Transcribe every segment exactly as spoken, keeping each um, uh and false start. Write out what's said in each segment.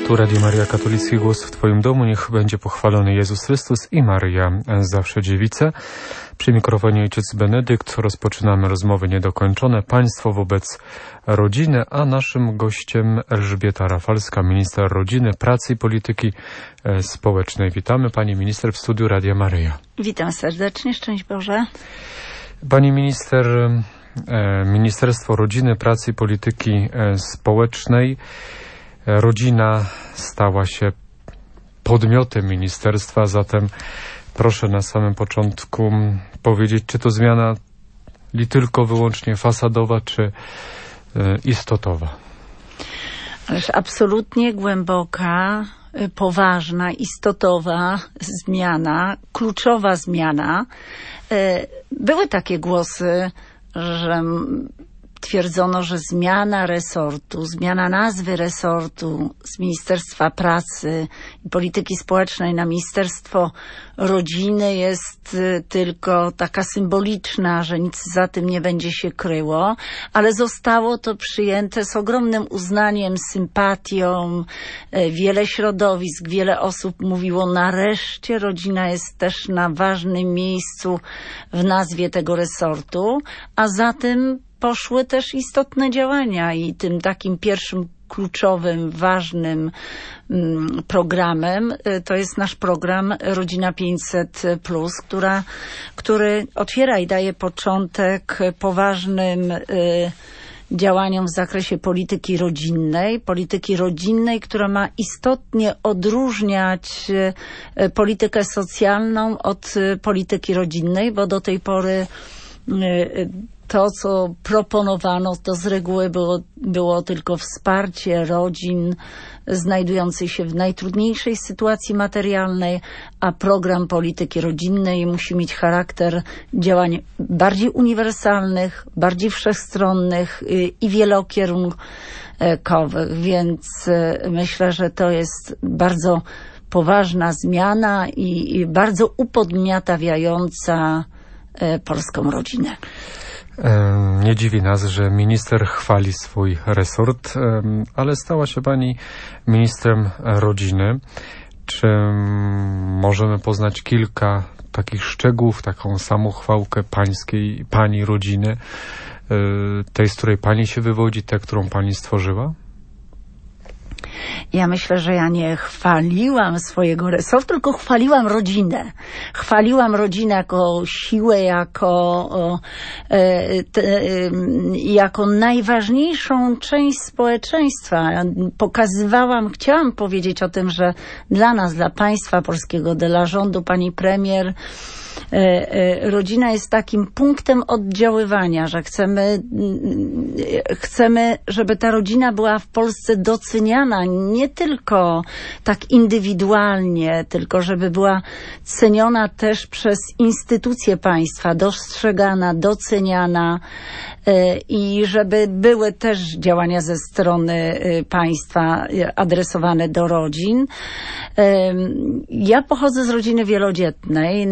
Tu Radio Maria, katolicki głos w Twoim domu. Niech będzie pochwalony Jezus Chrystus i Maria, zawsze dziewica. Przy mikrofonie ojciec Benedykt. Rozpoczynamy rozmowy niedokończone. Państwo wobec rodziny, a naszym gościem Elżbieta Rafalska, minister rodziny, pracy i polityki społecznej. Witamy Pani minister w studiu Radia Maryja. Witam serdecznie, szczęść Boże. Pani minister, Ministerstwo Rodziny, Pracy i Polityki Społecznej. Rodzina stała się podmiotem ministerstwa, zatem proszę na samym początku powiedzieć, czy to zmiana li tylko wyłącznie fasadowa, czy istotowa? Ależ absolutnie głęboka, poważna, istotowa zmiana, kluczowa zmiana. Były takie głosy, że twierdzono, że zmiana resortu, zmiana nazwy resortu z Ministerstwa Pracy i Polityki Społecznej na Ministerstwo Rodziny jest tylko taka symboliczna, że nic za tym nie będzie się kryło, ale zostało to przyjęte z ogromnym uznaniem, sympatią. Wiele środowisk, wiele osób mówiło, nareszcie rodzina jest też na ważnym miejscu w nazwie tego resortu, a za tym poszły też istotne działania i tym takim pierwszym kluczowym, ważnym mm, programem to jest nasz program Rodzina pięćset plus, która, który otwiera i daje początek poważnym y, działaniom w zakresie polityki rodzinnej, polityki rodzinnej, która ma istotnie odróżniać y, politykę socjalną od y, polityki rodzinnej, bo do tej pory y, to, co proponowano, to z reguły było, było tylko wsparcie rodzin znajdujących się w najtrudniejszej sytuacji materialnej, a program polityki rodzinnej musi mieć charakter działań bardziej uniwersalnych, bardziej wszechstronnych i wielokierunkowych. Więc myślę, że to jest bardzo poważna zmiana i bardzo upodmiotawiająca polską rodzinę. Nie dziwi nas, że minister chwali swój resort, ale stała się Pani ministrem rodziny. Czy możemy poznać kilka takich szczegółów, taką samochwałkę pańskiej, Pani rodziny, tej, z której Pani się wywodzi, tę, którą Pani stworzyła? Ja myślę, że ja nie chwaliłam swojego resortu, tylko chwaliłam rodzinę. Chwaliłam rodzinę jako siłę, jako, e, te, e, jako najważniejszą część społeczeństwa. Pokazywałam, chciałam powiedzieć o tym, że dla nas, dla państwa polskiego, dla rządu, pani premier, rodzina jest takim punktem oddziaływania, że chcemy, chcemy, żeby ta rodzina była w Polsce doceniana nie tylko tak indywidualnie, tylko żeby była ceniona też przez instytucje państwa, dostrzegana, doceniana i żeby były też działania ze strony państwa adresowane do rodzin. Ja pochodzę z rodziny wielodzietnej.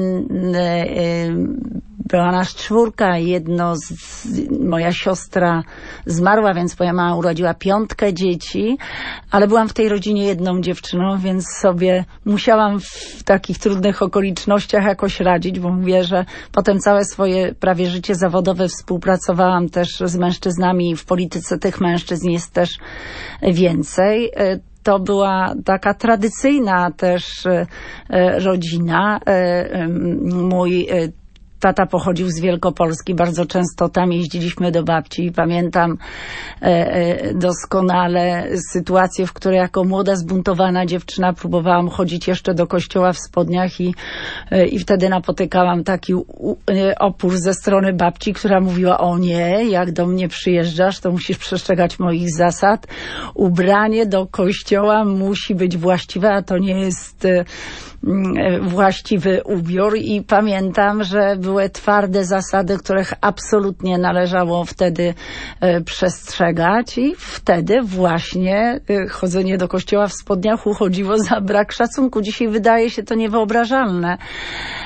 Była nas czwórka, jedno z, moja siostra zmarła, więc moja mama urodziła piątkę dzieci, ale byłam w tej rodzinie jedną dziewczyną, więc sobie musiałam w takich trudnych okolicznościach jakoś radzić, bo mówię, że potem całe swoje prawie życie zawodowe współpracowałam też z mężczyznami i w polityce tych mężczyzn jest też więcej. To była taka tradycyjna też rodzina. Mój tata pochodził z Wielkopolski, bardzo często tam jeździliśmy do babci. Pamiętam doskonale sytuację, w której jako młoda, zbuntowana dziewczyna próbowałam chodzić jeszcze do kościoła w spodniach i, i wtedy napotykałam taki opór ze strony babci, która mówiła: o nie, jak do mnie przyjeżdżasz, to musisz przestrzegać moich zasad. Ubranie do kościoła musi być właściwe, a to nie jest właściwy ubiór. I pamiętam, że były twarde zasady, których absolutnie należało wtedy przestrzegać i wtedy właśnie chodzenie do kościoła w spodniach uchodziło za brak szacunku. Dzisiaj wydaje się to niewyobrażalne.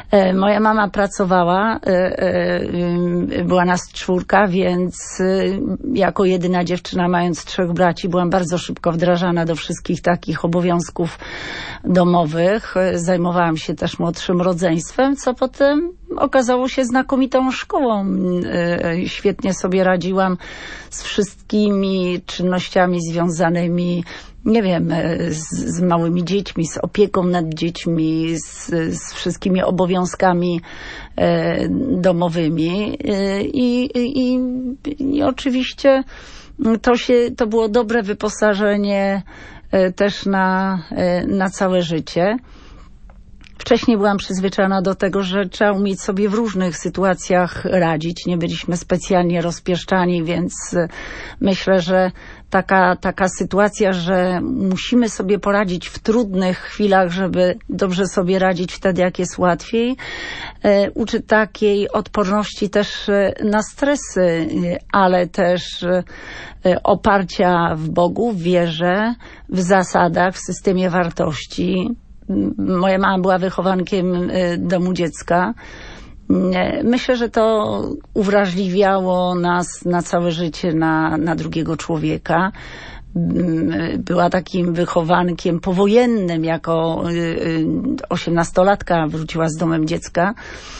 Moja mama pracowała, była nas czwórka, więc jako jedyna dziewczyna, mając trzech braci, byłam bardzo szybko wdrażana do wszystkich takich obowiązków domowych. Zajmowałam się też młodszym rodzeństwem, co potem okazało się znakomitą szkołą. Świetnie sobie radziłam z wszystkimi czynnościami związanymi, nie wiem, z, z małymi dziećmi, z opieką nad dziećmi, z, z wszystkimi obowiązkami e, domowymi e, i, i, i oczywiście to się, to było dobre wyposażenie e, też na, e, na całe życie. Wcześniej byłam przyzwyczajona do tego, że trzeba umieć sobie w różnych sytuacjach radzić. Nie byliśmy specjalnie rozpieszczani, więc myślę, że taka, taka sytuacja, że musimy sobie poradzić w trudnych chwilach, żeby dobrze sobie radzić wtedy, jak jest łatwiej, uczy takiej odporności też na stresy, ale też oparcia w Bogu, w wierze, w zasadach, w systemie wartości. Moja mama była wychowankiem domu dziecka. Myślę, że to uwrażliwiało nas na całe życie na, na drugiego człowieka. Była takim wychowankiem powojennym, jako osiemnastolatka wróciła z domem dziecka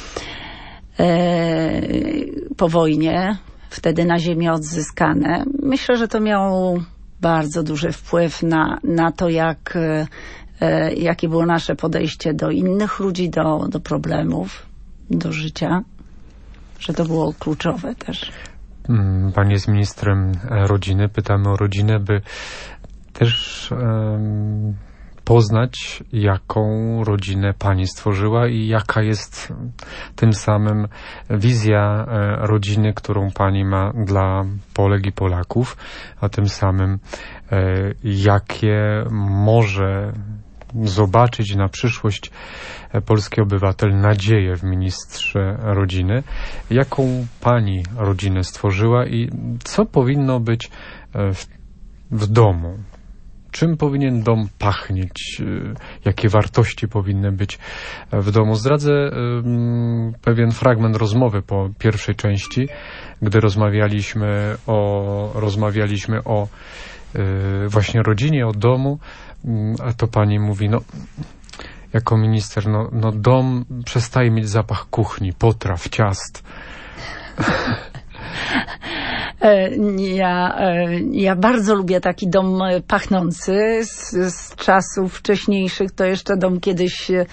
po wojnie, wtedy na ziemię odzyskane. Myślę, że to miało bardzo duży wpływ na, na to, jak jakie było nasze podejście do innych ludzi, do, do problemów, do życia, że to było kluczowe też. Pani jest ministrem rodziny. Pytamy o rodzinę, by też um, poznać, jaką rodzinę Pani stworzyła i jaka jest tym samym wizja rodziny, którą Pani ma dla Polek i Polaków, a tym samym jakie może zobaczyć na przyszłość polski obywatel nadzieję w ministrze rodziny. Jaką Pani rodzinę stworzyła i co powinno być w, w domu? Czym powinien dom pachnieć? Jakie wartości powinny być w domu? Zdradzę um, pewien fragment rozmowy po pierwszej części, gdy rozmawialiśmy o, rozmawialiśmy o y, właśnie rodzinie, o domu. A to pani mówi, no jako minister, no, no dom przestaje mieć zapach kuchni, potraw, ciast. Ja, ja bardzo lubię taki dom pachnący z, z czasów wcześniejszych. To jeszcze dom kiedyś e,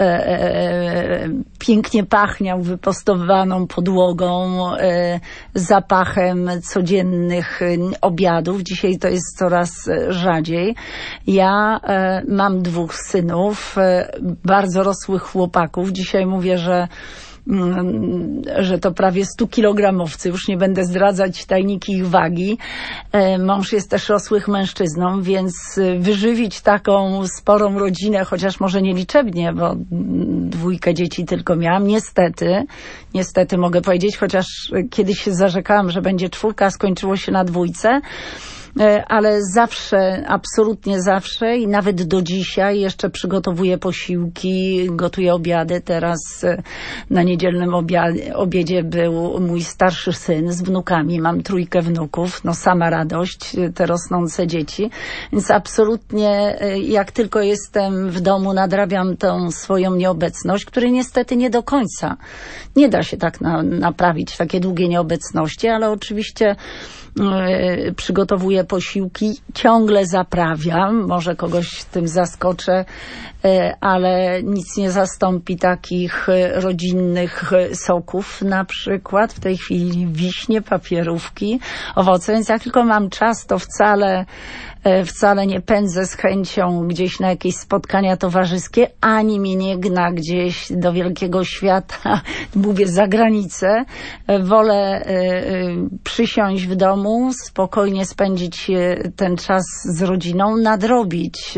e, pięknie pachniał wypostowaną podłogą, e, zapachem codziennych obiadów. Dzisiaj to jest coraz rzadziej. Ja e, mam dwóch synów, e, bardzo rosłych chłopaków. Dzisiaj mówię, że że to prawie stokilogramowcy, już nie będę zdradzać tajniki ich wagi. Mąż jest też rosłych mężczyzną, więc wyżywić taką sporą rodzinę, chociaż może nie liczebnie, bo dwójkę dzieci tylko miałam, niestety, niestety mogę powiedzieć, chociaż kiedyś się zarzekałam, że będzie czwórka, skończyło się na dwójce, ale zawsze, absolutnie zawsze i nawet do dzisiaj jeszcze przygotowuję posiłki, gotuję obiady. Teraz na niedzielnym obia- obiedzie był mój starszy syn z wnukami. Mam trójkę wnuków, no sama radość, te rosnące dzieci. Więc absolutnie jak tylko jestem w domu, nadrabiam tą swoją nieobecność, której niestety nie do końca. Nie da się tak na, naprawić takie długie nieobecności, ale oczywiście yy, przygotowuję posiłki, ciągle zaprawiam, może kogoś tym zaskoczę, yy, ale nic nie zastąpi takich rodzinnych soków, na przykład w tej chwili wiśnie, papierówki, owoce, więc jak tylko mam czas, to wcale wcale nie pędzę z chęcią gdzieś na jakieś spotkania towarzyskie, ani mnie nie gna gdzieś do wielkiego świata, mówię za granicę. Wolę przysiąść w domu, spokojnie spędzić ten czas z rodziną, nadrobić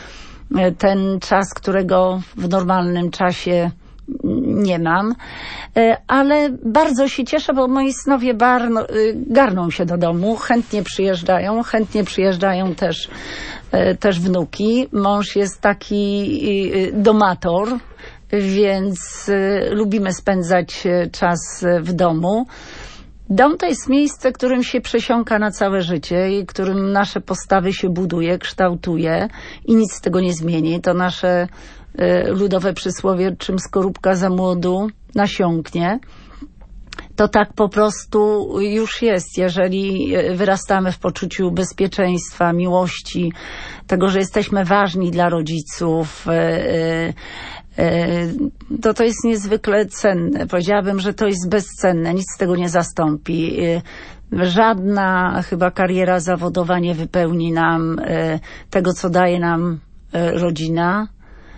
ten czas, którego w normalnym czasie nie mam, ale bardzo się cieszę, bo moi synowie barno, garną się do domu, chętnie przyjeżdżają, chętnie przyjeżdżają też, też wnuki. Mąż jest taki domator, więc y, lubimy spędzać y, czas y, w domu. Dom to jest miejsce, którym się przesiąka na całe życie i którym nasze postawy się buduje, kształtuje i nic z tego nie zmieni. To nasze y, ludowe przysłowie, czym skorupka za młodu nasiąknie. To tak po prostu już jest, jeżeli wyrastamy w poczuciu bezpieczeństwa, miłości, tego, że jesteśmy ważni dla rodziców, to to jest niezwykle cenne. Powiedziałabym, że to jest bezcenne, nic z tego nie zastąpi. Żadna chyba kariera zawodowa nie wypełni nam tego, co daje nam rodzina.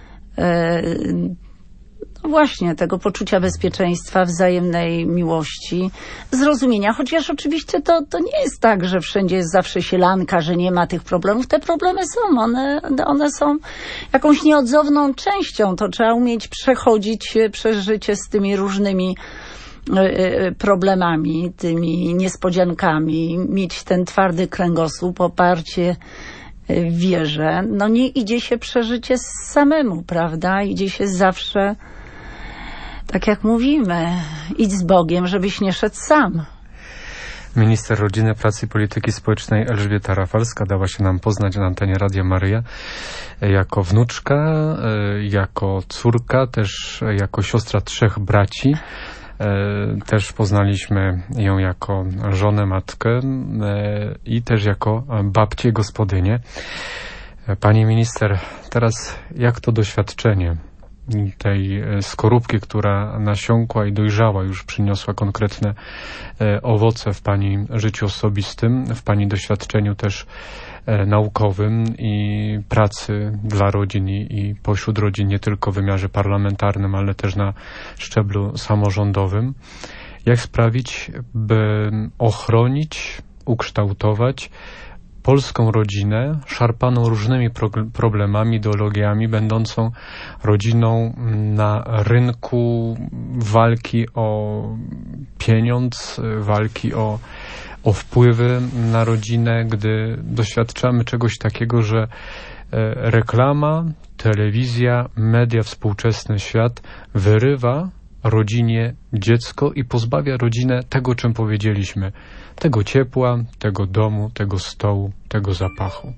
No właśnie, tego poczucia bezpieczeństwa, wzajemnej miłości, zrozumienia, chociaż oczywiście to, to nie jest tak, że wszędzie jest zawsze sielanka, że nie ma tych problemów. Te problemy są, one, one są jakąś nieodzowną częścią. To trzeba umieć przechodzić przez życie z tymi różnymi problemami, tymi niespodziankami, mieć ten twardy kręgosłup, oparcie w wierze. No nie idzie się przeżycie samemu, prawda? Idzie się zawsze, tak jak mówimy, idź z Bogiem, żebyś nie szedł sam. Minister Rodziny, Pracy i Polityki Społecznej Elżbieta Rafalska dała się nam poznać na antenie Radia Maryja jako wnuczka, jako córka, też jako siostra trzech braci. Też poznaliśmy ją jako żonę, matkę i też jako babcię, gospodynię. Pani minister, teraz jak to doświadczenie tej skorupki, która nasiąkła i dojrzała, już przyniosła konkretne owoce w pani życiu osobistym, w pani doświadczeniu też naukowym i pracy dla rodzin i, i pośród rodzin, nie tylko w wymiarze parlamentarnym, ale też na szczeblu samorządowym. Jak sprawić, by ochronić, ukształtować polską rodzinę szarpaną różnymi pro problemami, ideologiami, będącą rodziną na rynku walki o pieniądz, walki o o wpływy na rodzinę, gdy doświadczamy czegoś takiego, że reklama, telewizja, media, współczesny świat wyrywa rodzinie dziecko i pozbawia rodzinę tego, czym powiedzieliśmy. Tego ciepła, tego domu, tego stołu, tego zapachu.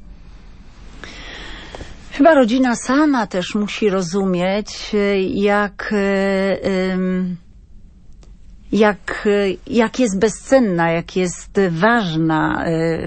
Chyba rodzina sama też musi rozumieć, jak... Yy, Jak, jak jest bezcenna, jak jest ważna.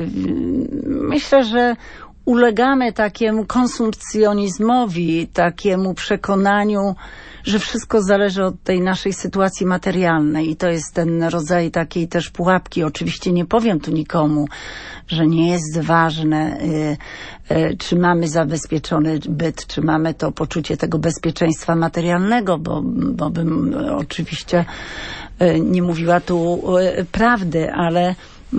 Myślę, że ulegamy takiemu konsumpcjonizmowi, takiemu przekonaniu, że wszystko zależy od tej naszej sytuacji materialnej i to jest ten rodzaj takiej też pułapki. Oczywiście nie powiem tu nikomu, że nie jest ważne, czy mamy zabezpieczony byt, czy mamy to poczucie tego bezpieczeństwa materialnego, bo, bo bym oczywiście nie mówiła tu prawdy, ale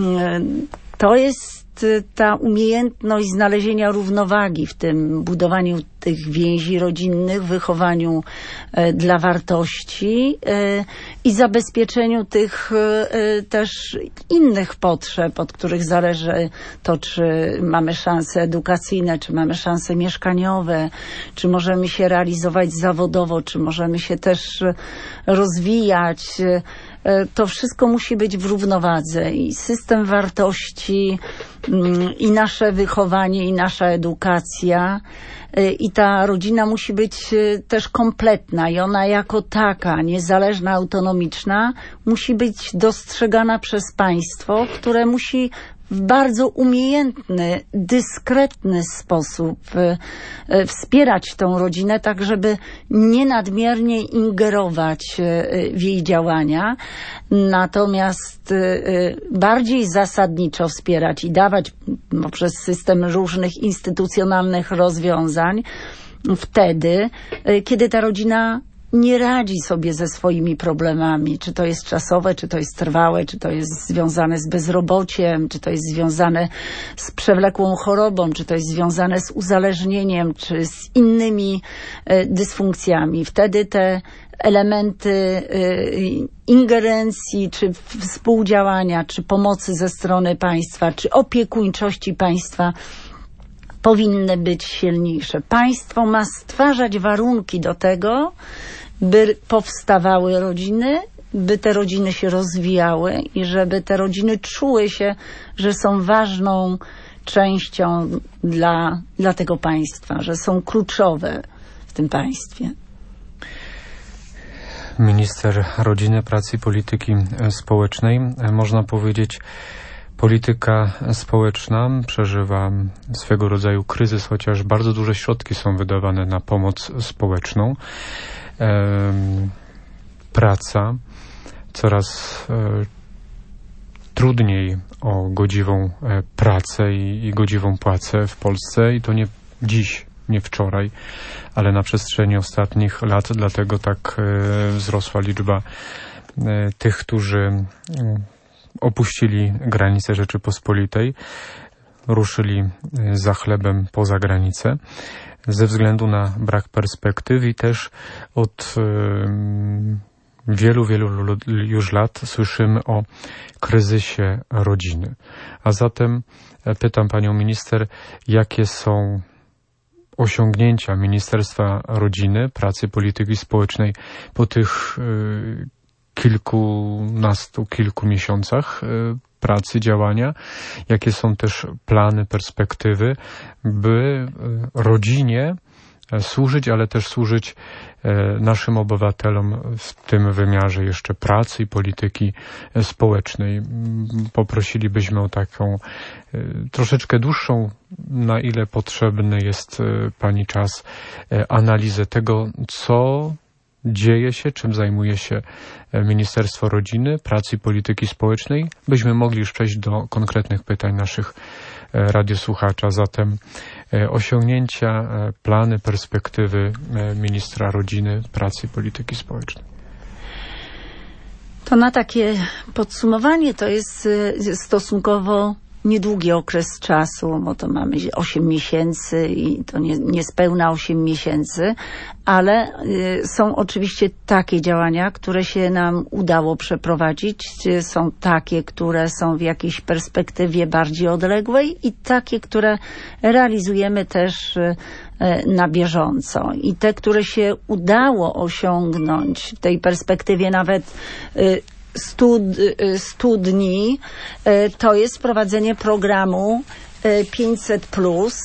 to jest ta umiejętność znalezienia równowagi w tym budowaniu tych więzi rodzinnych, wychowaniu dla wartości i zabezpieczeniu tych też innych potrzeb, od których zależy to, czy mamy szanse edukacyjne, czy mamy szanse mieszkaniowe, czy możemy się realizować zawodowo, czy możemy się też rozwijać. To wszystko musi być w równowadze i system wartości, i nasze wychowanie, i nasza edukacja, i ta rodzina musi być też kompletna i ona jako taka, niezależna, autonomiczna, musi być dostrzegana przez państwo, które musi w bardzo umiejętny, dyskretny sposób wspierać tą rodzinę, tak żeby nie nadmiernie ingerować w jej działania, natomiast bardziej zasadniczo wspierać i dawać poprzez system różnych instytucjonalnych rozwiązań wtedy, kiedy ta rodzina nie radzi sobie ze swoimi problemami, czy to jest czasowe, czy to jest trwałe, czy to jest związane z bezrobociem, czy to jest związane z przewlekłą chorobą, czy to jest związane z uzależnieniem, czy z innymi e, dysfunkcjami. Wtedy te elementy e, ingerencji, czy współdziałania, czy pomocy ze strony państwa, czy opiekuńczości państwa powinny być silniejsze. Państwo ma stwarzać warunki do tego, by powstawały rodziny, by te rodziny się rozwijały i żeby te rodziny czuły się, że są ważną częścią dla, dla tego państwa, że są kluczowe w tym państwie. Minister Rodziny, Pracy i Polityki Społecznej. Można powiedzieć, polityka społeczna przeżywa swego rodzaju kryzys, chociaż bardzo duże środki są wydawane na pomoc społeczną. Praca, coraz trudniej o godziwą pracę i, i godziwą płacę w Polsce i to nie dziś, nie wczoraj, ale na przestrzeni ostatnich lat, dlatego tak wzrosła liczba tych, którzy opuścili granice Rzeczypospolitej, ruszyli za chlebem poza granicę ze względu na brak perspektyw i też od wielu, wielu już lat słyszymy o kryzysie rodziny. A zatem pytam panią minister, jakie są osiągnięcia Ministerstwa Rodziny, Pracy i Polityki Społecznej po tych y, kilkunastu, kilku miesiącach y, pracy, działania? Jakie są też plany, perspektywy, by y, rodzinie służyć, ale też służyć naszym obywatelom w tym wymiarze jeszcze pracy i polityki społecznej. Poprosilibyśmy o taką troszeczkę dłuższą, na ile potrzebny jest pani czas, analizę tego, co dzieje się, czym zajmuje się Ministerstwo Rodziny, Pracy i Polityki Społecznej, byśmy mogli już przejść do konkretnych pytań naszych radiosłuchacza. Zatem osiągnięcia, plany, perspektywy ministra Rodziny, Pracy i Polityki Społecznej. To na takie podsumowanie to jest stosunkowo niedługi okres czasu, bo to mamy osiem miesięcy i to nie, niespełna osiem miesięcy, ale y, są oczywiście takie działania, które się nam udało przeprowadzić, są takie, które są w jakiejś perspektywie bardziej odległej i takie, które realizujemy też y, na bieżąco. I te, które się udało osiągnąć w tej perspektywie nawet y, Stu, stu dni, to jest wprowadzenie programu pięćset plus,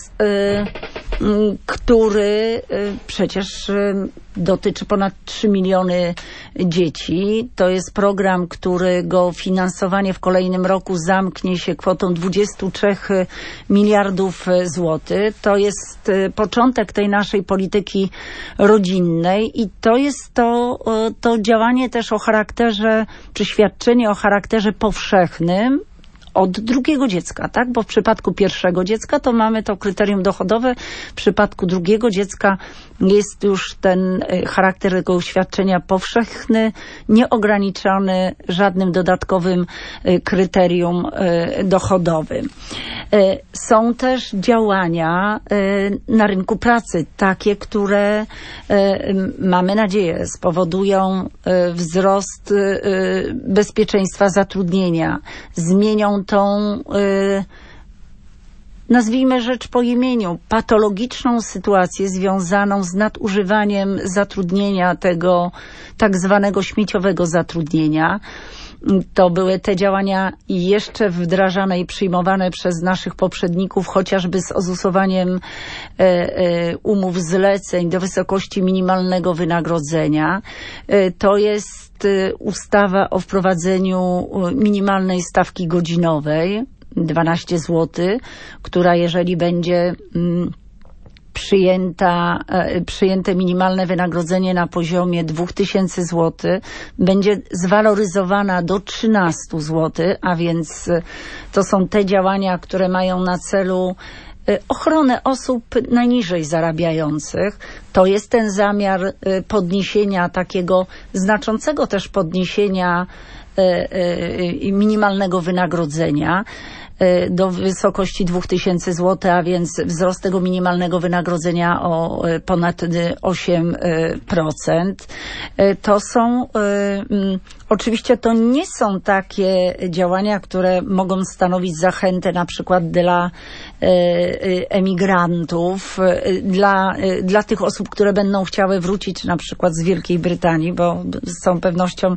który przecież dotyczy ponad trzy miliony dzieci. To jest program, którego finansowanie w kolejnym roku zamknie się kwotą dwudziestu trzech miliardów złotych. To jest początek tej naszej polityki rodzinnej i to jest to, to działanie też o charakterze, czy świadczenie o charakterze powszechnym, od drugiego dziecka, tak? Bo w przypadku pierwszego dziecka to mamy to kryterium dochodowe, w przypadku drugiego dziecka jest już ten charakter tego świadczenia powszechny, nieograniczony żadnym dodatkowym kryterium dochodowym. Są też działania na rynku pracy, takie, które mamy nadzieję spowodują wzrost bezpieczeństwa zatrudnienia, zmienią tą, nazwijmy rzecz po imieniu, patologiczną sytuację związaną z nadużywaniem zatrudnienia, tego tak zwanego śmieciowego zatrudnienia. To były te działania jeszcze wdrażane i przyjmowane przez naszych poprzedników, chociażby z ozusowaniem e, e, umów zleceń do wysokości minimalnego wynagrodzenia. E, to jest e, ustawa o wprowadzeniu minimalnej stawki godzinowej, dwanaście złotych, która jeżeli będzie mm, Przyjęta, przyjęte minimalne wynagrodzenie na poziomie dwa tysiące złotych będzie zwaloryzowana do trzynastu złotych, a więc to są te działania, które mają na celu ochronę osób najniżej zarabiających. To jest ten zamiar podniesienia, takiego znaczącego też podniesienia minimalnego wynagrodzenia do wysokości dwa tysiące złotych, a więc wzrost tego minimalnego wynagrodzenia o ponad osiem procent. To są, oczywiście to nie są takie działania, które mogą stanowić zachętę na przykład dla emigrantów, dla, dla tych osób, które będą chciały wrócić na przykład z Wielkiej Brytanii, bo z całą pewnością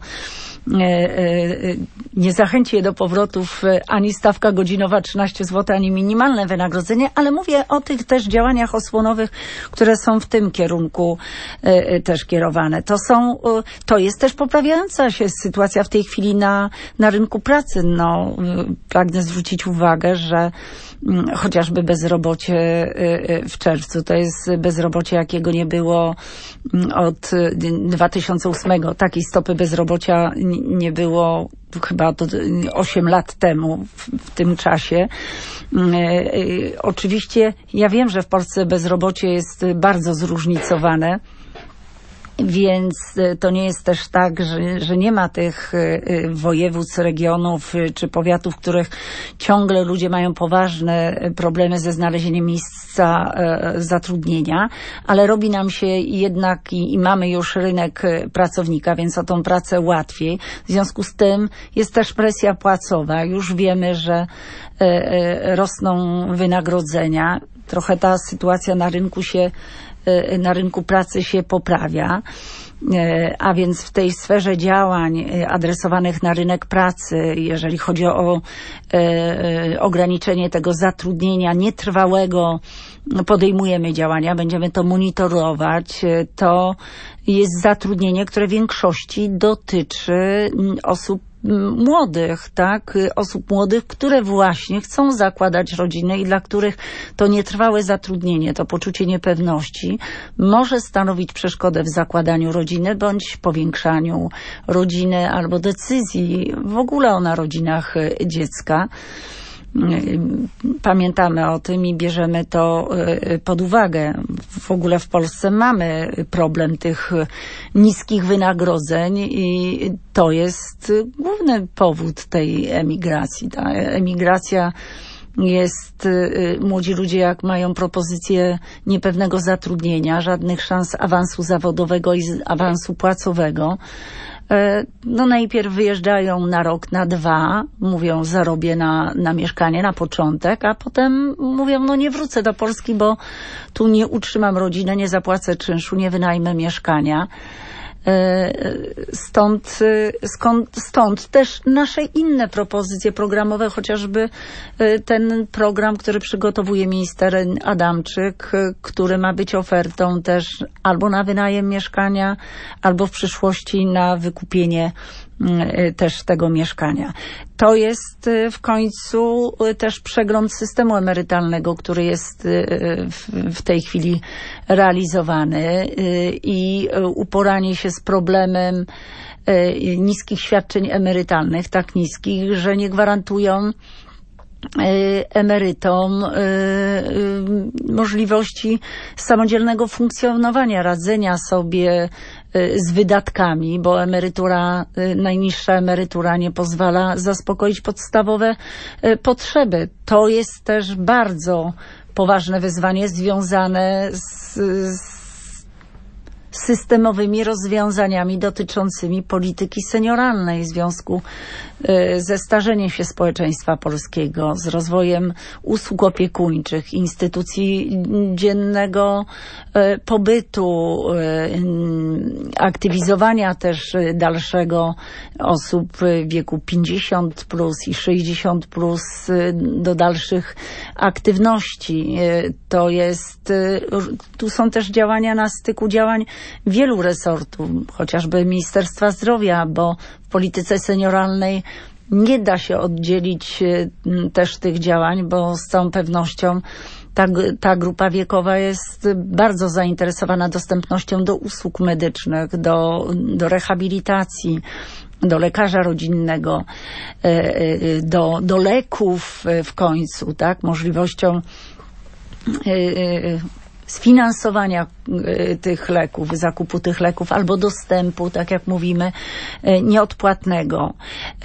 nie zachęci je do powrotów ani stawka godzinowa trzynaście złotych, ani minimalne wynagrodzenie, ale mówię o tych też działaniach osłonowych, które są w tym kierunku też kierowane. To są, to jest też poprawiająca się sytuacja w tej chwili na, na rynku pracy. No, pragnę zwrócić uwagę, że chociażby bezrobocie w czerwcu, to jest bezrobocie, jakiego nie było od dwa tysiące ósmego. Takiej stopy bezrobocia nie było chyba to osiem lat temu w, w tym czasie. Oczywiście ja wiem, że w Polsce bezrobocie jest bardzo zróżnicowane. Więc to nie jest też tak, że, że nie ma tych województw, regionów czy powiatów, w których ciągle ludzie mają poważne problemy ze znalezieniem miejsca zatrudnienia, ale robi nam się jednak i, i mamy już rynek pracownika, więc o tą pracę łatwiej. W związku z tym jest też presja płacowa. Już wiemy, że rosną wynagrodzenia. Trochę ta sytuacja na rynku się na rynku pracy się poprawia, a więc w tej sferze działań adresowanych na rynek pracy, jeżeli chodzi o ograniczenie tego zatrudnienia nietrwałego, podejmujemy działania, będziemy to monitorować. To jest zatrudnienie, które w większości dotyczy osób młodych, tak? Osób młodych, które właśnie chcą zakładać rodziny i dla których to nietrwałe zatrudnienie, to poczucie niepewności może stanowić przeszkodę w zakładaniu rodziny bądź powiększaniu rodziny albo decyzji w ogóle o narodzinach dziecka. Pamiętamy o tym i bierzemy to pod uwagę. W ogóle w Polsce mamy problem tych niskich wynagrodzeń i to jest główny powód tej emigracji. Ta emigracja jest, młodzi ludzie jak mają propozycję niepewnego zatrudnienia, żadnych szans awansu zawodowego i awansu płacowego, no najpierw wyjeżdżają na rok, na dwa, mówią zarobię na, na mieszkanie na początek, a potem mówią no nie wrócę do Polski, bo tu nie utrzymam rodziny, nie zapłacę czynszu, nie wynajmę mieszkania. Stąd, skąd, stąd też nasze inne propozycje programowe, chociażby ten program, który przygotowuje minister Adamczyk, który ma być ofertą też albo na wynajem mieszkania, albo w przyszłości na wykupienie też tego mieszkania. To jest w końcu też przegląd systemu emerytalnego, który jest w tej chwili realizowany i uporanie się z problemem niskich świadczeń emerytalnych, tak niskich, że nie gwarantują emerytom możliwości samodzielnego funkcjonowania, radzenia sobie z wydatkami, bo emerytura, najniższa emerytura nie pozwala zaspokoić podstawowe potrzeby. To jest też bardzo poważne wyzwanie związane z, z systemowymi rozwiązaniami dotyczącymi polityki senioralnej w związku ze starzeniem się społeczeństwa polskiego, z rozwojem usług opiekuńczych, instytucji dziennego pobytu, aktywizowania też dalszego osób w wieku pięćdziesiąt plus i sześćdziesiąt plus do dalszych aktywności. To jest, tu są też działania na styku działań wielu resortów, chociażby Ministerstwa Zdrowia, bo w polityce senioralnej nie da się oddzielić też tych działań, bo z całą pewnością ta, ta grupa wiekowa jest bardzo zainteresowana dostępnością do usług medycznych, do, do rehabilitacji, do lekarza rodzinnego, do, do leków w końcu, tak, możliwością sfinansowania tych leków, zakupu tych leków albo dostępu, tak jak mówimy, nieodpłatnego.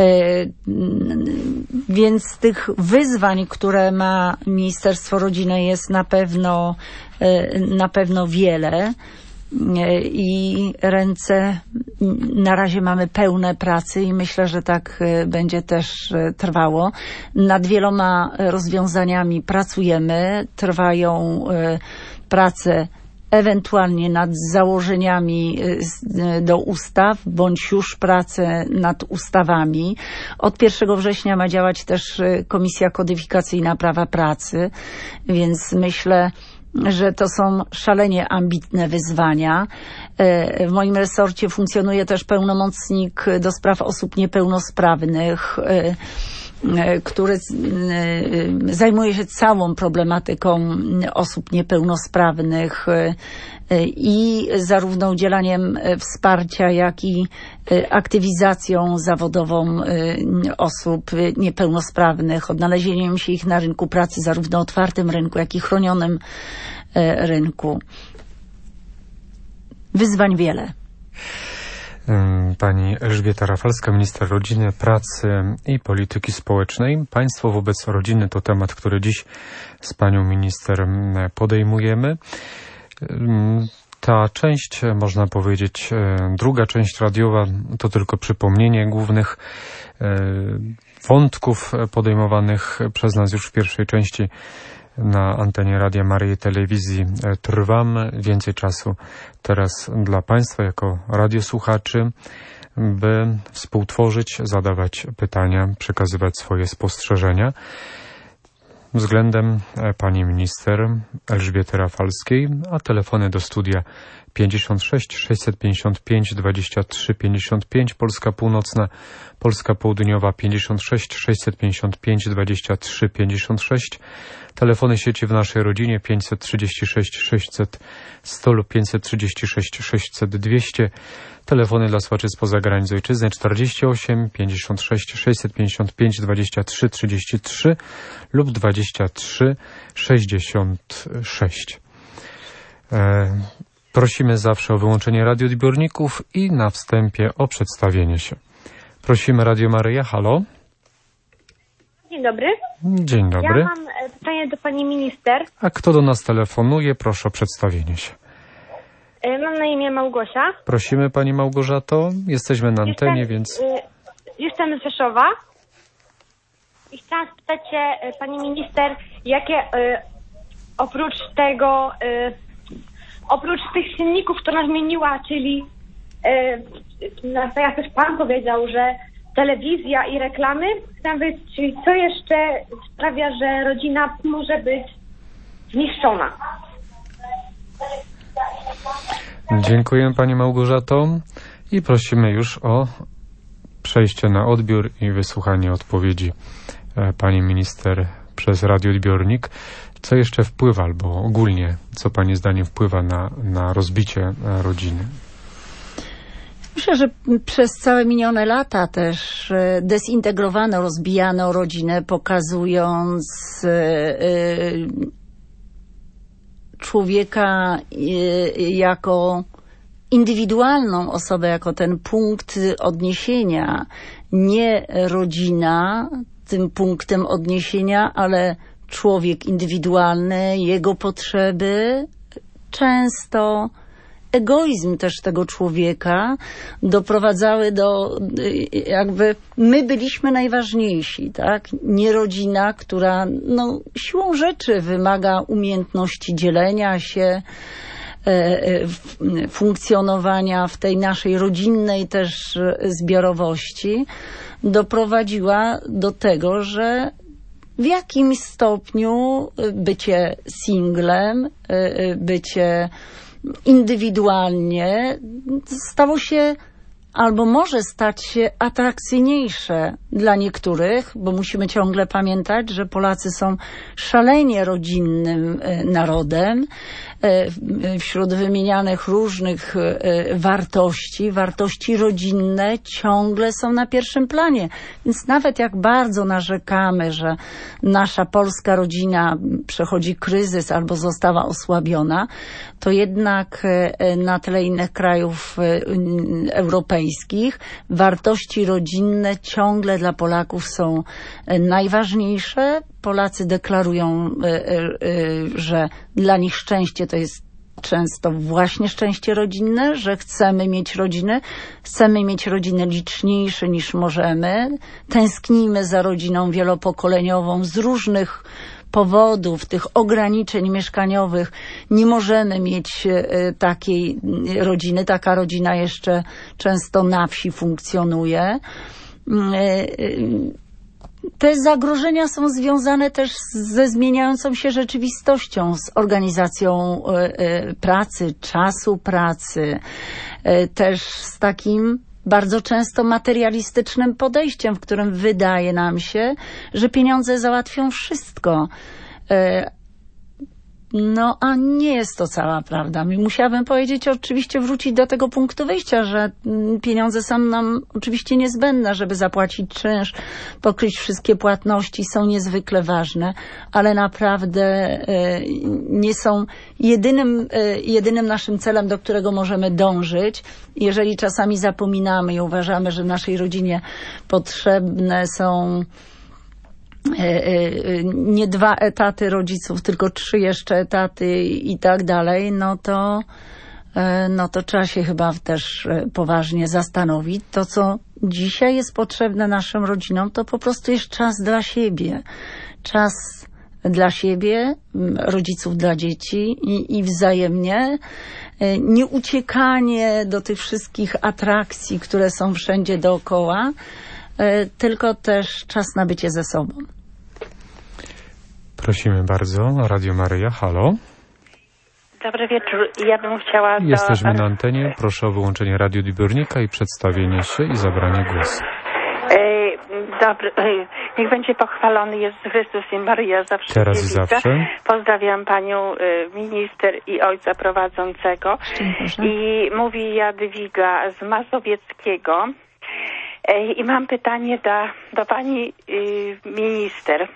Więc tych wyzwań, które ma Ministerstwo Rodziny, jest na pewno, na pewno wiele. i ręce na razie mamy pełne pracy i myślę, że tak będzie też trwało. Nad wieloma rozwiązaniami pracujemy, trwają prace ewentualnie nad założeniami do ustaw, bądź już pracę nad ustawami. Od pierwszego września ma działać też Komisja Kodyfikacyjna Prawa Pracy, więc myślę, że to są szalenie ambitne wyzwania. W moim resorcie funkcjonuje też pełnomocnik do spraw osób niepełnosprawnych, który zajmuje się całą problematyką osób niepełnosprawnych i zarówno udzielaniem wsparcia, jak i aktywizacją zawodową osób niepełnosprawnych, odnalezieniem się ich na rynku pracy, zarówno otwartym rynku, jak i chronionym rynku. Wyzwań wiele. Pani Elżbieta Rafalska, minister rodziny, pracy i polityki społecznej. Państwo wobec rodziny to temat, który dziś z panią minister podejmujemy. Ta część, można powiedzieć, druga część radiowa to tylko przypomnienie głównych wątków podejmowanych przez nas już w pierwszej części na antenie Radia Maryja Telewizji Trwam. Więcej czasu teraz dla państwa jako radiosłuchaczy, by współtworzyć, zadawać pytania, przekazywać swoje spostrzeżenia względem pani minister Elżbiety Rafalskiej, a telefony do studia pięćdziesiąt sześć sześćset pięćdziesiąt pięć dwadzieścia trzy pięćdziesiąt pięć, Polska Północna, Polska Południowa pięćdziesiąt sześć sześćset pięćdziesiąt pięć dwadzieścia trzy pięćdziesiąt sześć, telefony sieci w naszej rodzinie pięćset trzydzieści sześć sześćset sto lub pięćset trzydzieści sześć sześćset dwieście, telefony dla słuchaczy spoza granic ojczyzny czterdzieści osiem pięćdziesiąt sześć sześćset pięćdziesiąt pięć dwadzieścia trzy trzydzieści trzy lub dwadzieścia trzy sześćdziesiąt sześć. E, prosimy zawsze o wyłączenie radioodbiorników i na wstępie o przedstawienie się. Prosimy Radio Maryja, halo. Dzień dobry. Dzień dobry. Ja mam pytanie do pani minister. A kto do nas telefonuje? Proszę o przedstawienie się. Mam na imię Małgosia. Prosimy pani Małgorzato. Jesteśmy na antenie, jestem, więc... Jestem z Rzeszowa. I chciałam spytać się pani minister, jakie oprócz tego, oprócz tych czynników, które zmieniła, czyli tak jak też pan powiedział, że telewizja i reklamy, chciałam wiedzieć, czyli co jeszcze sprawia, że rodzina może być zniszczona. Dziękuję pani Małgorzato i prosimy już o przejście na odbiór i wysłuchanie odpowiedzi pani minister przez radioodbiornik. Co jeszcze wpływa, albo ogólnie, co pani zdaniem wpływa na, na rozbicie rodziny? Myślę, że przez całe minione lata też dezintegrowano, rozbijano rodzinę, pokazując człowieka jako indywidualną osobę, jako ten punkt odniesienia. Nie rodzina tym punktem odniesienia, ale człowiek indywidualny, jego potrzeby, często egoizm też tego człowieka doprowadzały do, jakby my byliśmy najważniejsi, tak? Nie rodzina, która no, siłą rzeczy wymaga umiejętności dzielenia się, funkcjonowania w tej naszej rodzinnej też zbiorowości, doprowadziła do tego, że w jakimś stopniu bycie singlem, bycie indywidualnie stało się albo może stać się atrakcyjniejsze dla niektórych, bo musimy ciągle pamiętać, że Polacy są szalenie rodzinnym narodem. Wśród wymienianych różnych wartości, wartości rodzinne ciągle są na pierwszym planie. Więc nawet jak bardzo narzekamy, że nasza polska rodzina przechodzi kryzys albo została osłabiona, to jednak na tle innych krajów europejskich wartości rodzinne ciągle dla Polaków są najważniejsze. Polacy deklarują, że dla nich szczęście to jest często właśnie szczęście rodzinne, że chcemy mieć rodziny, chcemy mieć rodziny liczniejsze niż możemy, tęsknimy za rodziną wielopokoleniową z różnych powodów, tych ograniczeń mieszkaniowych. Nie możemy mieć takiej rodziny, taka rodzina jeszcze często na wsi funkcjonuje. Te zagrożenia są związane też ze zmieniającą się rzeczywistością, z organizacją pracy, czasu pracy, też z takim bardzo często materialistycznym podejściem, w którym wydaje nam się, że pieniądze załatwią wszystko. No, a nie jest to cała prawda. Musiałabym powiedzieć, oczywiście wrócić do tego punktu wyjścia, że pieniądze są nam oczywiście niezbędne, żeby zapłacić czynsz, pokryć wszystkie płatności, są niezwykle ważne, ale naprawdę nie są jedynym, jedynym naszym celem, do którego możemy dążyć. Jeżeli czasami zapominamy i uważamy, że naszej rodzinie potrzebne są nie dwa etaty rodziców, tylko trzy jeszcze etaty i tak dalej, no to, no to trzeba się chyba też poważnie zastanowić. To, co dzisiaj jest potrzebne naszym rodzinom, to po prostu jest czas dla siebie. Czas dla siebie, rodziców dla dzieci i, i wzajemnie. Nie uciekanie do tych wszystkich atrakcji, które są wszędzie dookoła, tylko też czas na bycie ze sobą. Prosimy bardzo. Radio Maryja, halo. Dobry wieczór. Ja bym chciała... Jesteśmy do... na antenie. Proszę o wyłączenie radiodźwięcznika i przedstawienie się i zabranie głosu. Dobry. Niech będzie pochwalony Jezus Chrystus i Maryja zawsze. Teraz i zawsze. Pozdrawiam panią minister i ojca prowadzącego. I mówi Jadwiga z Mazowieckiego. I mam pytanie do, do pani minister.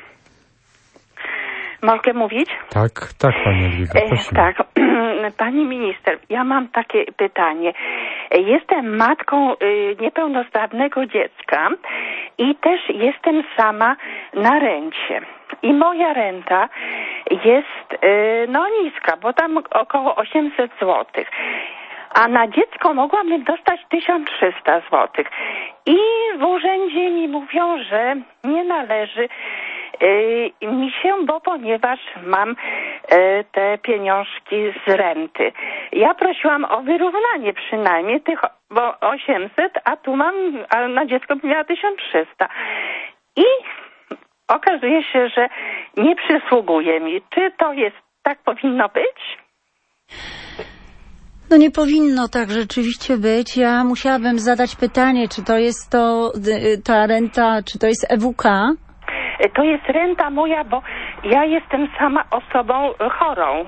Mogę mówić? Tak, tak, pani Jadwiga, prosimy. Tak, pani minister, ja mam takie pytanie. Jestem matką niepełnosprawnego dziecka i też jestem sama na rencie. I moja renta jest no niska, bo tam około osiemset złotych. A na dziecko mogłabym dostać tysiąc trzysta złotych. I w urzędzie mi mówią, że nie należy yy, mi się, bo ponieważ mam yy, te pieniążki z renty. Ja prosiłam o wyrównanie przynajmniej tych bo osiemset, a tu mam, a na dziecko bym miała tysiąc trzysta. I okazuje się, że nie przysługuje mi. Czy to jest, tak powinno być? No nie powinno tak rzeczywiście być. Ja musiałabym zadać pytanie, czy to jest to ta renta, czy to jest E W K? To jest renta moja, bo ja jestem sama osobą chorą.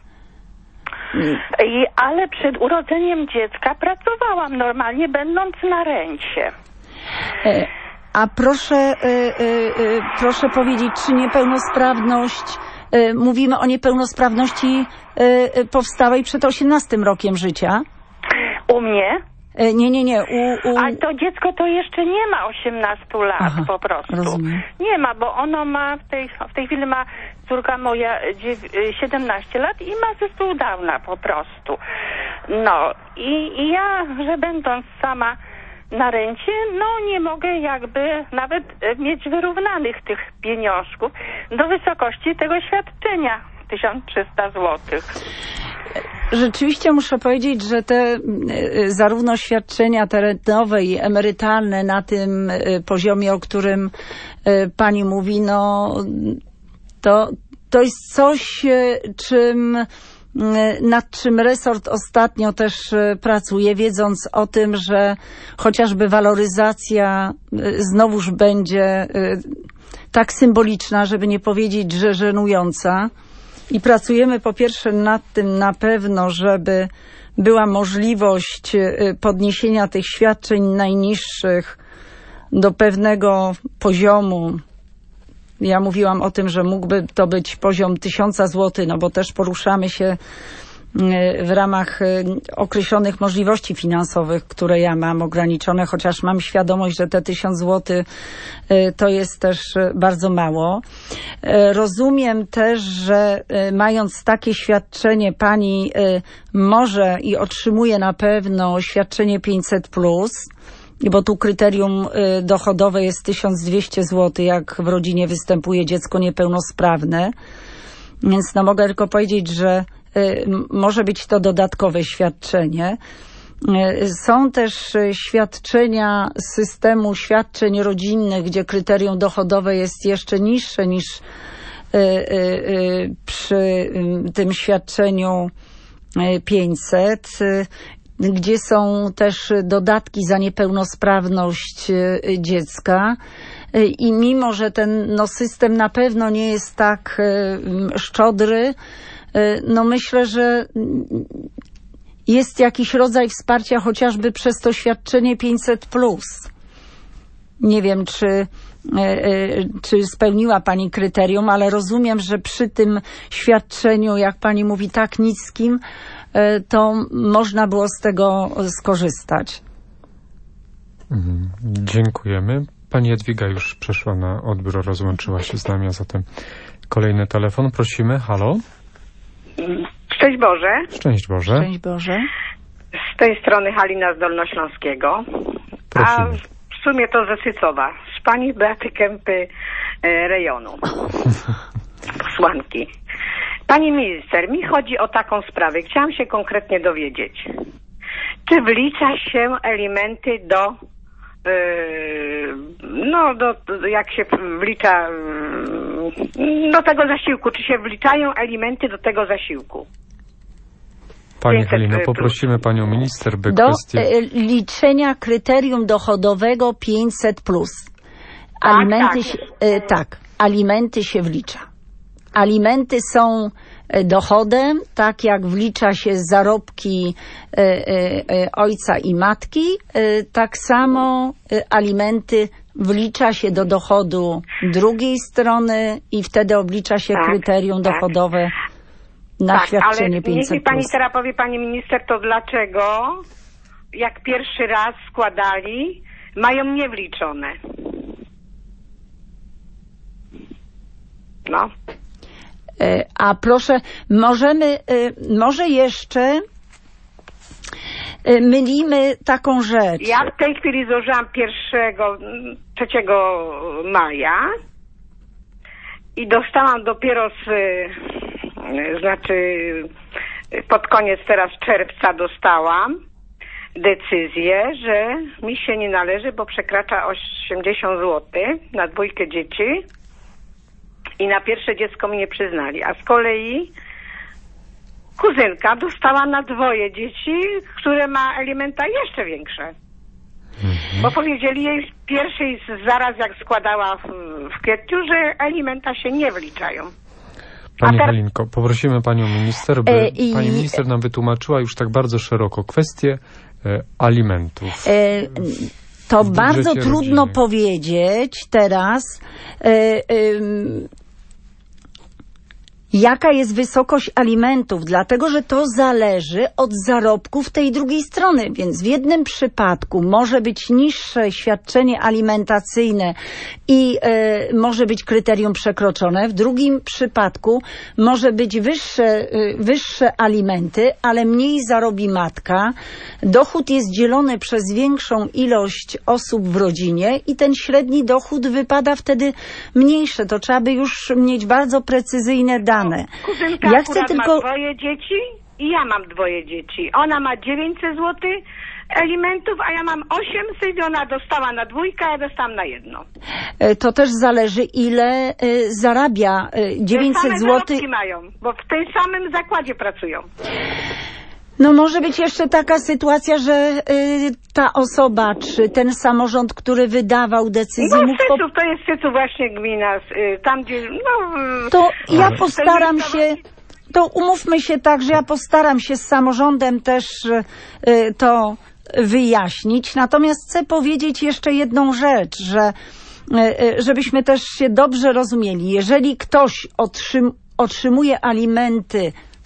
I, ale przed urodzeniem dziecka pracowałam normalnie, będąc na rencie. A proszę, proszę powiedzieć, czy niepełnosprawność... Mówimy o niepełnosprawności powstałej przed osiemnastym rokiem życia? U mnie? Nie, nie, nie. U, u... A to dziecko to jeszcze nie ma osiemnastu lat. Aha, po prostu. Rozumiem. Nie ma, bo ono ma, w tej, w tej chwili ma córka moja siedemnaście lat i ma zespół Downa po prostu. No i, i ja, że będąc sama na rencie, no nie mogę jakby nawet mieć wyrównanych tych pieniążków do wysokości tego świadczenia tysiąc trzysta złotych. Rzeczywiście muszę powiedzieć, że te zarówno świadczenia te rentowe i emerytalne na tym poziomie, o którym pani mówi, no to, to jest coś, czym nad czym resort ostatnio też pracuje, wiedząc o tym, że chociażby waloryzacja znowuż będzie tak symboliczna, żeby nie powiedzieć, że żenująca. I pracujemy po pierwsze nad tym na pewno, żeby była możliwość podniesienia tych świadczeń najniższych do pewnego poziomu. Ja mówiłam o tym, że mógłby to być poziom tysiąca złotych, no bo też poruszamy się w ramach określonych możliwości finansowych, które ja mam ograniczone, chociaż mam świadomość, że te tysiąc złotych to jest też bardzo mało. Rozumiem też, że mając takie świadczenie pani może i otrzymuje na pewno świadczenie pięćset plus, bo tu kryterium dochodowe jest tysiąc dwieście złotych, jak w rodzinie występuje dziecko niepełnosprawne. Więc no mogę tylko powiedzieć, że może być to dodatkowe świadczenie. Są też świadczenia z systemu świadczeń rodzinnych, gdzie kryterium dochodowe jest jeszcze niższe niż przy tym świadczeniu pięćset, gdzie są też dodatki za niepełnosprawność dziecka. I mimo, że ten no, system na pewno nie jest tak szczodry, no myślę, że jest jakiś rodzaj wsparcia chociażby przez to świadczenie pięćset plus. Nie wiem, czy, czy spełniła pani kryterium, ale rozumiem, że przy tym świadczeniu, jak pani mówi, tak niskim, to można było z tego skorzystać. Mhm. Dziękujemy. Pani Jadwiga już przeszła na odbiór, rozłączyła się z nami, a zatem kolejny telefon. Prosimy. Halo? Szczęść Boże. Szczęść Boże. Szczęść Boże. Z tej strony Halina z Dolnośląskiego. Prosimy. A w sumie to ze Sycowa. Z pani Beaty Kępy e, rejonu. Posłanki. Pani minister, mi chodzi o taką sprawę. Chciałam się konkretnie dowiedzieć. Czy wlicza się alimenty do no, do, jak się wlicza do tego zasiłku, czy się wliczają alimenty do tego zasiłku? Pani Halino, poprosimy panią minister, by do kwestie... liczenia kryterium dochodowego pięćset plus. Alimenty, tak, się, tak, alimenty się wlicza. Alimenty są dochodem, tak jak wlicza się zarobki e, e, ojca i matki, e, tak samo e, alimenty wlicza się do dochodu drugiej strony i wtedy oblicza się tak, kryterium tak. dochodowe na tak, świadczenie ale pięćset plus. niech mi pani teraz powie, pani minister, to dlaczego jak pierwszy raz składali, mają niewliczone? No. A proszę, możemy, może jeszcze mylimy taką rzecz. Ja w tej chwili złożyłam pierwszego, trzeciego maja i dostałam dopiero z, znaczy pod koniec teraz czerwca dostałam decyzję, że mi się nie należy, bo przekracza osiemdziesiąt złotych na dwójkę dzieci. I na pierwsze dziecko mi nie przyznali. A z kolei kuzynka dostała na dwoje dzieci, które ma alimenta jeszcze większe. Mhm. Bo powiedzieli jej pierwszej zaraz jak składała w, w kwietniu, że alimenta się nie wliczają. Pani ter... Halinko, poprosimy panią minister, by e, i... pani minister nam wytłumaczyła już tak bardzo szeroko kwestię e, alimentów. E... To bardzo trudno rodziny. powiedzieć teraz, y, y, jaka jest wysokość alimentów, dlatego że to zależy od zarobków tej drugiej strony, więc w jednym przypadku może być niższe świadczenie alimentacyjne i y, może być kryterium przekroczone, w drugim przypadku może być wyższe, y, wyższe alimenty, ale mniej zarobi matka, dochód jest dzielony przez większą ilość osób w rodzinie i ten średni dochód wypada wtedy mniejszy. To trzeba by już mieć bardzo precyzyjne dane. Kuzynka ja chcę tylko... ma dwoje dzieci i ja mam dwoje dzieci. Ona ma dziewięćset złotych alimentów, a ja mam osiemset i ona dostała na dwójkę, a ja dostałam na jedno. To też zależy, ile y, zarabia y, dziewięćset złotych. mają, bo w tym samym zakładzie pracują. No może być jeszcze taka sytuacja, że y, ta osoba, czy ten samorząd, który wydawał decyzję... No Syców, to jest Syców właśnie gmina, y, tam gdzie... No, to ja postaram się... To umówmy się tak, że ja postaram się z samorządem też y, to wyjaśnić. Natomiast chcę powiedzieć jeszcze jedną rzecz, że y, żebyśmy też się dobrze rozumieli. Jeżeli ktoś otrzym, otrzymuje alimenty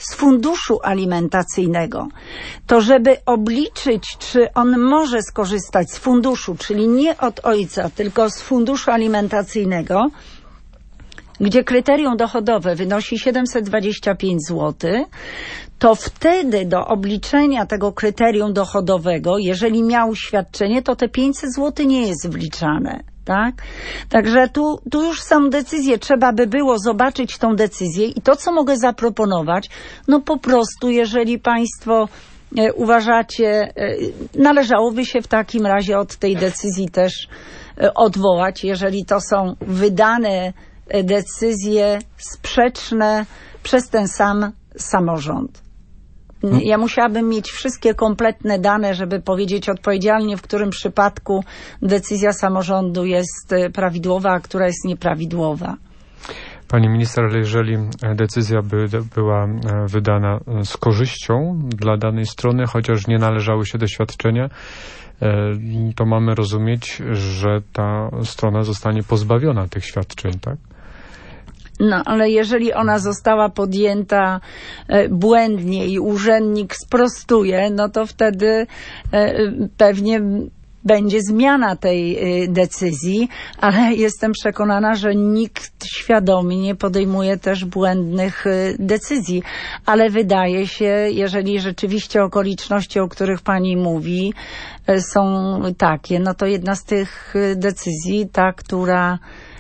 z funduszu alimentacyjnego, to żeby obliczyć, czy on może skorzystać z funduszu, czyli nie od ojca, tylko z funduszu alimentacyjnego, gdzie kryterium dochodowe wynosi siedemset dwadzieścia pięć złotych, to wtedy do obliczenia tego kryterium dochodowego, jeżeli miał świadczenie, to te pięćset złotych nie jest wliczane. Tak? Także tu, tu już są decyzje, trzeba by było zobaczyć tą decyzję i to, co mogę zaproponować, no po prostu, jeżeli państwo e, uważacie, e, należałoby się w takim razie od tej decyzji też e, odwołać, jeżeli to są wydane e, decyzje sprzeczne przez ten sam samorząd. Ja musiałabym mieć wszystkie kompletne dane, żeby powiedzieć odpowiedzialnie, w którym przypadku decyzja samorządu jest prawidłowa, a która jest nieprawidłowa. Pani minister, ale jeżeli decyzja by była wydana z korzyścią dla danej strony, chociaż nie należały się do świadczenia, to mamy rozumieć, że ta strona zostanie pozbawiona tych świadczeń, tak? No, ale jeżeli ona została podjęta e, błędnie i urzędnik sprostuje, no to wtedy e, pewnie będzie zmiana tej e, decyzji, ale jestem przekonana, że nikt świadomie nie podejmuje też błędnych e, decyzji. Ale wydaje się, jeżeli rzeczywiście okoliczności, o których pani mówi, e, są takie, no to jedna z tych decyzji, ta, która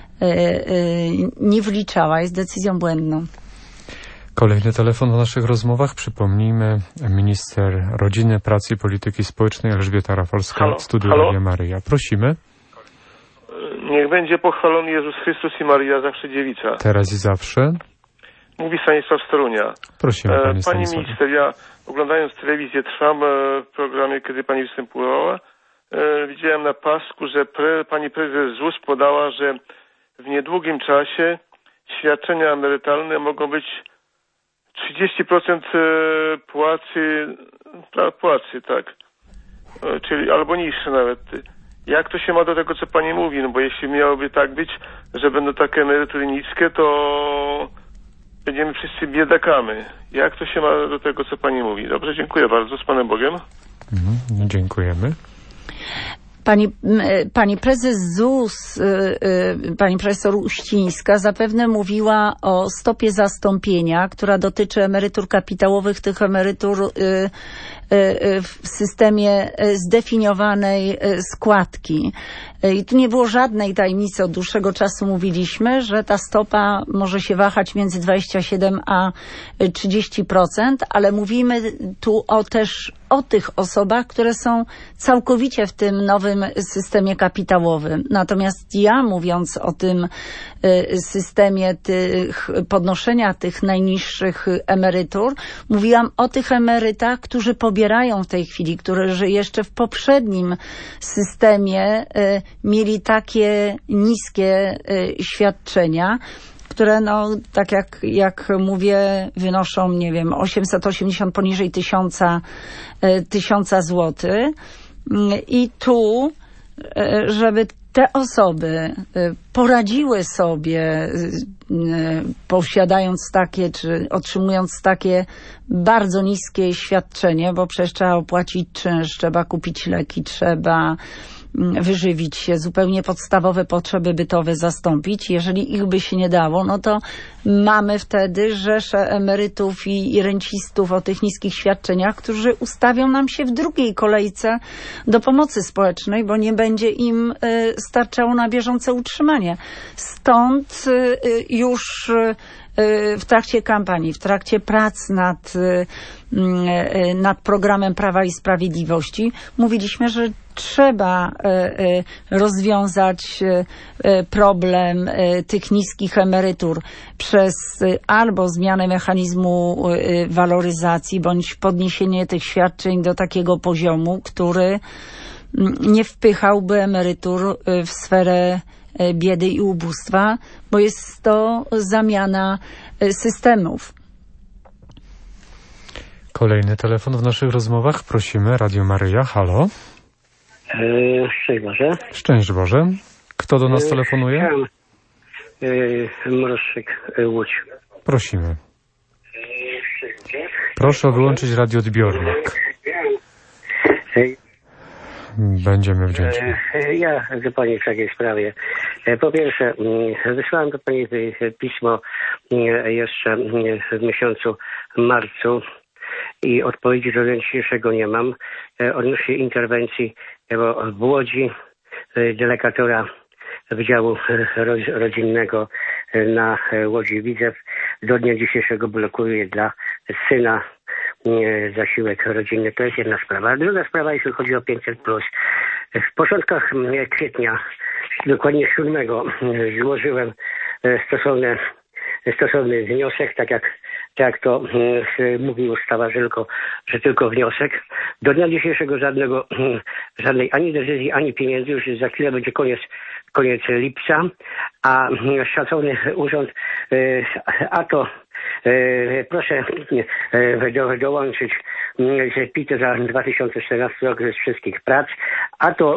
nie wliczała, jest decyzją błędną. Kolejny telefon w naszych rozmowach. Przypomnijmy, minister Rodziny, Pracy i Polityki Społecznej Elżbieta Rafalska, w studiu Radia Maryja. Prosimy. Niech będzie pochwalony Jezus Chrystus i Maryja, zawsze dziewica. Teraz i zawsze. Mówi Stanisław z Torunia. Prosimy, panie Pani Stanisławie. minister, ja oglądając telewizję Trwam w programie, kiedy pani występowała, widziałem na pasku, że pre, pani prezes Z U S podała, że w niedługim czasie świadczenia emerytalne mogą być trzydzieści procent płacy, płacy, tak, czyli albo niższe nawet. Jak to się ma do tego, co pani mówi? No bo jeśli miałoby tak być, że będą takie emerytury niskie, to będziemy wszyscy biedakami. Jak to się ma do tego, co pani mówi? Dobrze, dziękuję bardzo. Z Panem Bogiem. Mhm, dziękujemy. Pani, pani prezes Z U S, pani profesor Uścińska zapewne mówiła o stopie zastąpienia, która dotyczy emerytur kapitałowych, tych emerytur w systemie zdefiniowanej składki. I tu nie było żadnej tajemnicy, od dłuższego czasu mówiliśmy, że ta stopa może się wahać między dwadzieścia siedem a trzydzieści procent, ale mówimy tu o też o tych osobach, które są całkowicie w tym nowym systemie kapitałowym. Natomiast ja, mówiąc o tym systemie tych podnoszenia tych najniższych emerytur, mówiłam o tych emerytach, którzy pobierają w tej chwili, którzy jeszcze w poprzednim systemie mieli takie niskie świadczenia, które, no, tak jak, jak mówię, wynoszą, nie wiem, osiemset osiemdziesiąt, poniżej tysiąca, tysiąca złotych. I tu, żeby te osoby poradziły sobie, posiadając takie, czy otrzymując takie bardzo niskie świadczenie, bo przecież trzeba opłacić czynsz, trzeba kupić leki, trzeba wyżywić się, zupełnie podstawowe potrzeby bytowe zastąpić. Jeżeli ich by się nie dało, no to mamy wtedy rzeszę emerytów i, i rencistów o tych niskich świadczeniach, którzy ustawią nam się w drugiej kolejce do pomocy społecznej, bo nie będzie im y, starczało na bieżące utrzymanie. Stąd y, już y, w trakcie kampanii, w trakcie prac nad, nad programem Prawa i Sprawiedliwości mówiliśmy, że trzeba rozwiązać problem tych niskich emerytur przez albo zmianę mechanizmu waloryzacji, bądź podniesienie tych świadczeń do takiego poziomu, który nie wpychałby emerytur w sferę biedy i ubóstwa, bo jest to zamiana systemów. Kolejny telefon w naszych rozmowach. Prosimy, Radio Maryja. Halo. E, szczęść Boże. Szczęść Boże. Kto do nas telefonuje? E, Mroszczyk, Łódź. Prosimy. Proszę wyłączyć radioodbiornik. Będziemy wdzięczni. Ja do Pani w takiej sprawie. Po pierwsze, wysłałem do Pani pismo jeszcze w miesiącu marcu i odpowiedzi do dnia dzisiejszego nie mam. Odnośnie interwencji w Łodzi delegatora Wydziału Rodzinnego na Łodzi Widzew do dnia dzisiejszego blokuje dla syna zasiłek rodzinny. To jest jedna sprawa. Druga sprawa, jeśli chodzi o pięćset plus. W początkach kwietnia, dokładnie siódmego, złożyłem stosowny, stosowny wniosek, tak jak, tak jak to mówi ustawa, że tylko, że tylko wniosek. Do dnia dzisiejszego żadnego, żadnej ani decyzji, ani pieniędzy. Już za chwilę będzie koniec, koniec lipca, a szacowny urząd, a to E, proszę e, do, dołączyć e, P I T za dwa tysiące czternasty rok z wszystkich prac, a to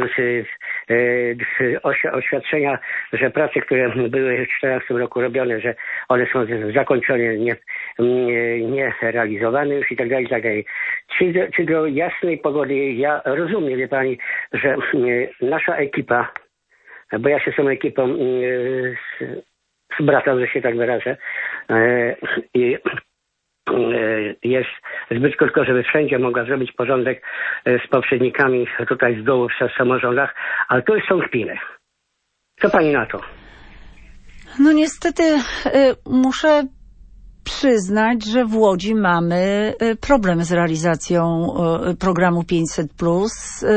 e, oświadczenia, że prace, które były w dwa tysiące czternastym roku robione, że one są zakończone, nie, nie, nie realizowane już i tak dalej, i tak dalej. Czy, czy do jasnej pogody, ja rozumiem, wie Pani, że e, nasza ekipa, bo ja się z tą ekipą e, zbracam, że się tak wyrażę, i jest zbyt krótko, żeby wszędzie mogła zrobić porządek z poprzednikami tutaj z dołu w samorządach, ale to już są kpiny. Co Pani na to? No niestety muszę przyznać, że w Łodzi mamy problem z realizacją programu pięćset plus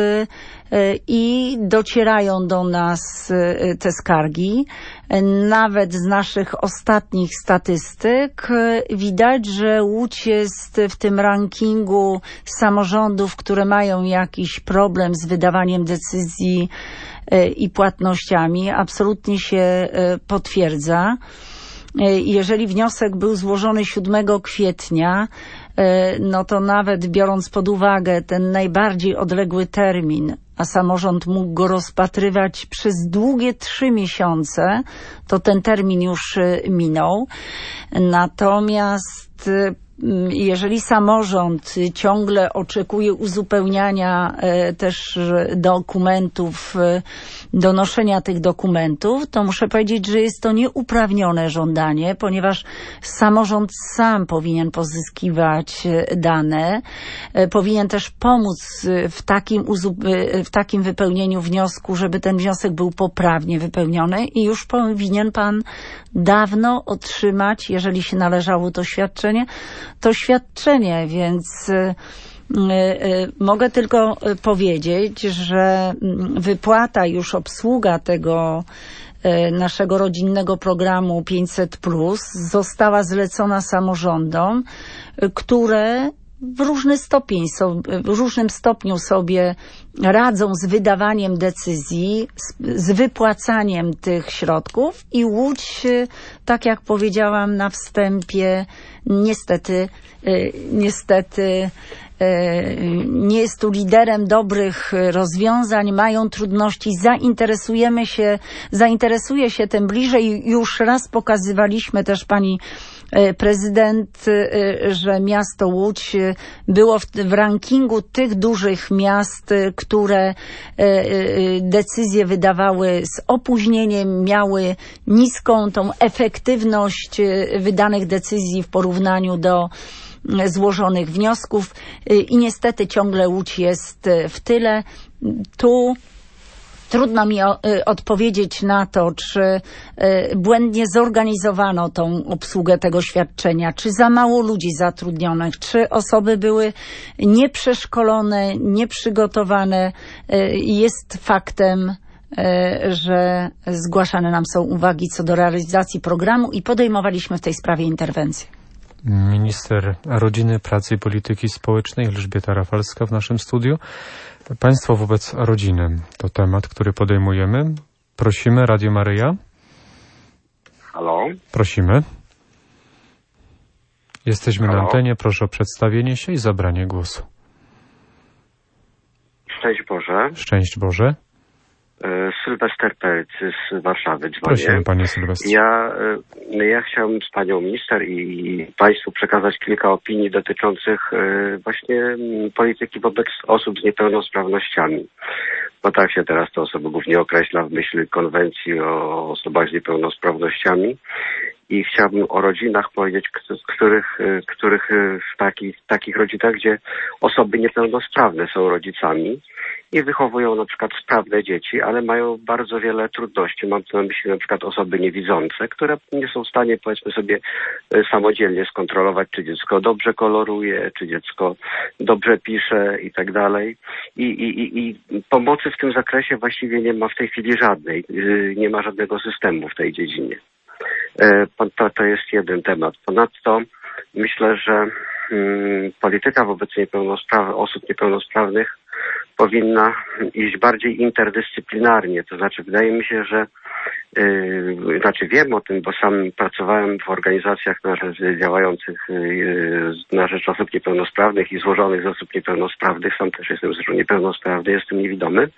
i docierają do nas te skargi. Nawet z naszych ostatnich statystyk widać, że Łódź jest w tym rankingu samorządów, które mają jakiś problem z wydawaniem decyzji i płatnościami. Absolutnie się potwierdza. Jeżeli wniosek był złożony siódmego kwietnia, no to nawet biorąc pod uwagę ten najbardziej odległy termin, a samorząd mógł go rozpatrywać przez długie trzy miesiące, to ten termin już minął. Natomiast jeżeli samorząd ciągle oczekuje uzupełniania też dokumentów, donoszenia tych dokumentów, to muszę powiedzieć, że jest to nieuprawnione żądanie, ponieważ samorząd sam powinien pozyskiwać dane, powinien też pomóc w takim, w takim wypełnieniu wniosku, żeby ten wniosek był poprawnie wypełniony i już powinien Pan dawno otrzymać, jeżeli się należało to świadczenie, to świadczenie, więc mogę tylko powiedzieć, że wypłata, już obsługa tego naszego rodzinnego programu pięćset plus została zlecona samorządom, które w różny stopień, w różnym stopniu sobie radzą z wydawaniem decyzji, z, z wypłacaniem tych środków i Łódź, tak jak powiedziałam na wstępie, niestety, niestety nie jest tu liderem dobrych rozwiązań, mają trudności, zainteresujemy się, zainteresuje się tym bliżej. Już raz pokazywaliśmy też pani prezydent, że miasto Łódź było w, w rankingu tych dużych miast, które decyzje wydawały z opóźnieniem, miały niską tą efektywność wydanych decyzji w porównaniu do złożonych wniosków i niestety ciągle Łódź jest w tyle. Tu trudno mi o, y, odpowiedzieć na to, czy y, błędnie zorganizowano tą obsługę tego świadczenia, czy za mało ludzi zatrudnionych, czy osoby były nieprzeszkolone, nieprzygotowane. Y, jest faktem, y, że zgłaszane nam są uwagi co do realizacji programu i podejmowaliśmy w tej sprawie interwencję. Minister Rodziny, Pracy i Polityki Społecznej Elżbieta Rafalska w naszym studiu. Państwo wobec rodziny to temat, który podejmujemy. Prosimy, Radio Maryja. Halo. Prosimy. Jesteśmy Halo? na antenie. Proszę o przedstawienie się i zabranie głosu. Szczęść Boże. Szczęść Boże. Sylwester Perc z Warszawy dzwonię. Prosimy, panie Sylwestrze. Ja, ja chciałem z panią minister i państwu przekazać kilka opinii dotyczących właśnie polityki wobec osób z niepełnosprawnościami. Bo tak się teraz te osoby głównie określa w myśl konwencji o osobach z niepełnosprawnościami. I chciałbym o rodzinach powiedzieć, których, których w takich, takich rodzinach, gdzie osoby niepełnosprawne są rodzicami i wychowują na przykład sprawne dzieci, ale mają bardzo wiele trudności. Mam tu na myśli na przykład osoby niewidzące, które nie są w stanie, powiedzmy sobie, samodzielnie skontrolować, czy dziecko dobrze koloruje, czy dziecko dobrze pisze i tak dalej. I, i, i pomocy w tym zakresie właściwie nie ma w tej chwili żadnej. Nie ma żadnego systemu w tej dziedzinie. To, to jest jeden temat. Ponadto myślę, że hmm, polityka wobec niepełnospraw- osób niepełnosprawnych powinna iść bardziej interdyscyplinarnie. To znaczy wydaje mi się, że yy, znaczy wiem o tym, bo sam pracowałem w organizacjach na rzecz, działających yy, na rzecz osób niepełnosprawnych i złożonych z osób niepełnosprawnych. Sam też jestem zresztą niepełnosprawny, jestem niewidomy.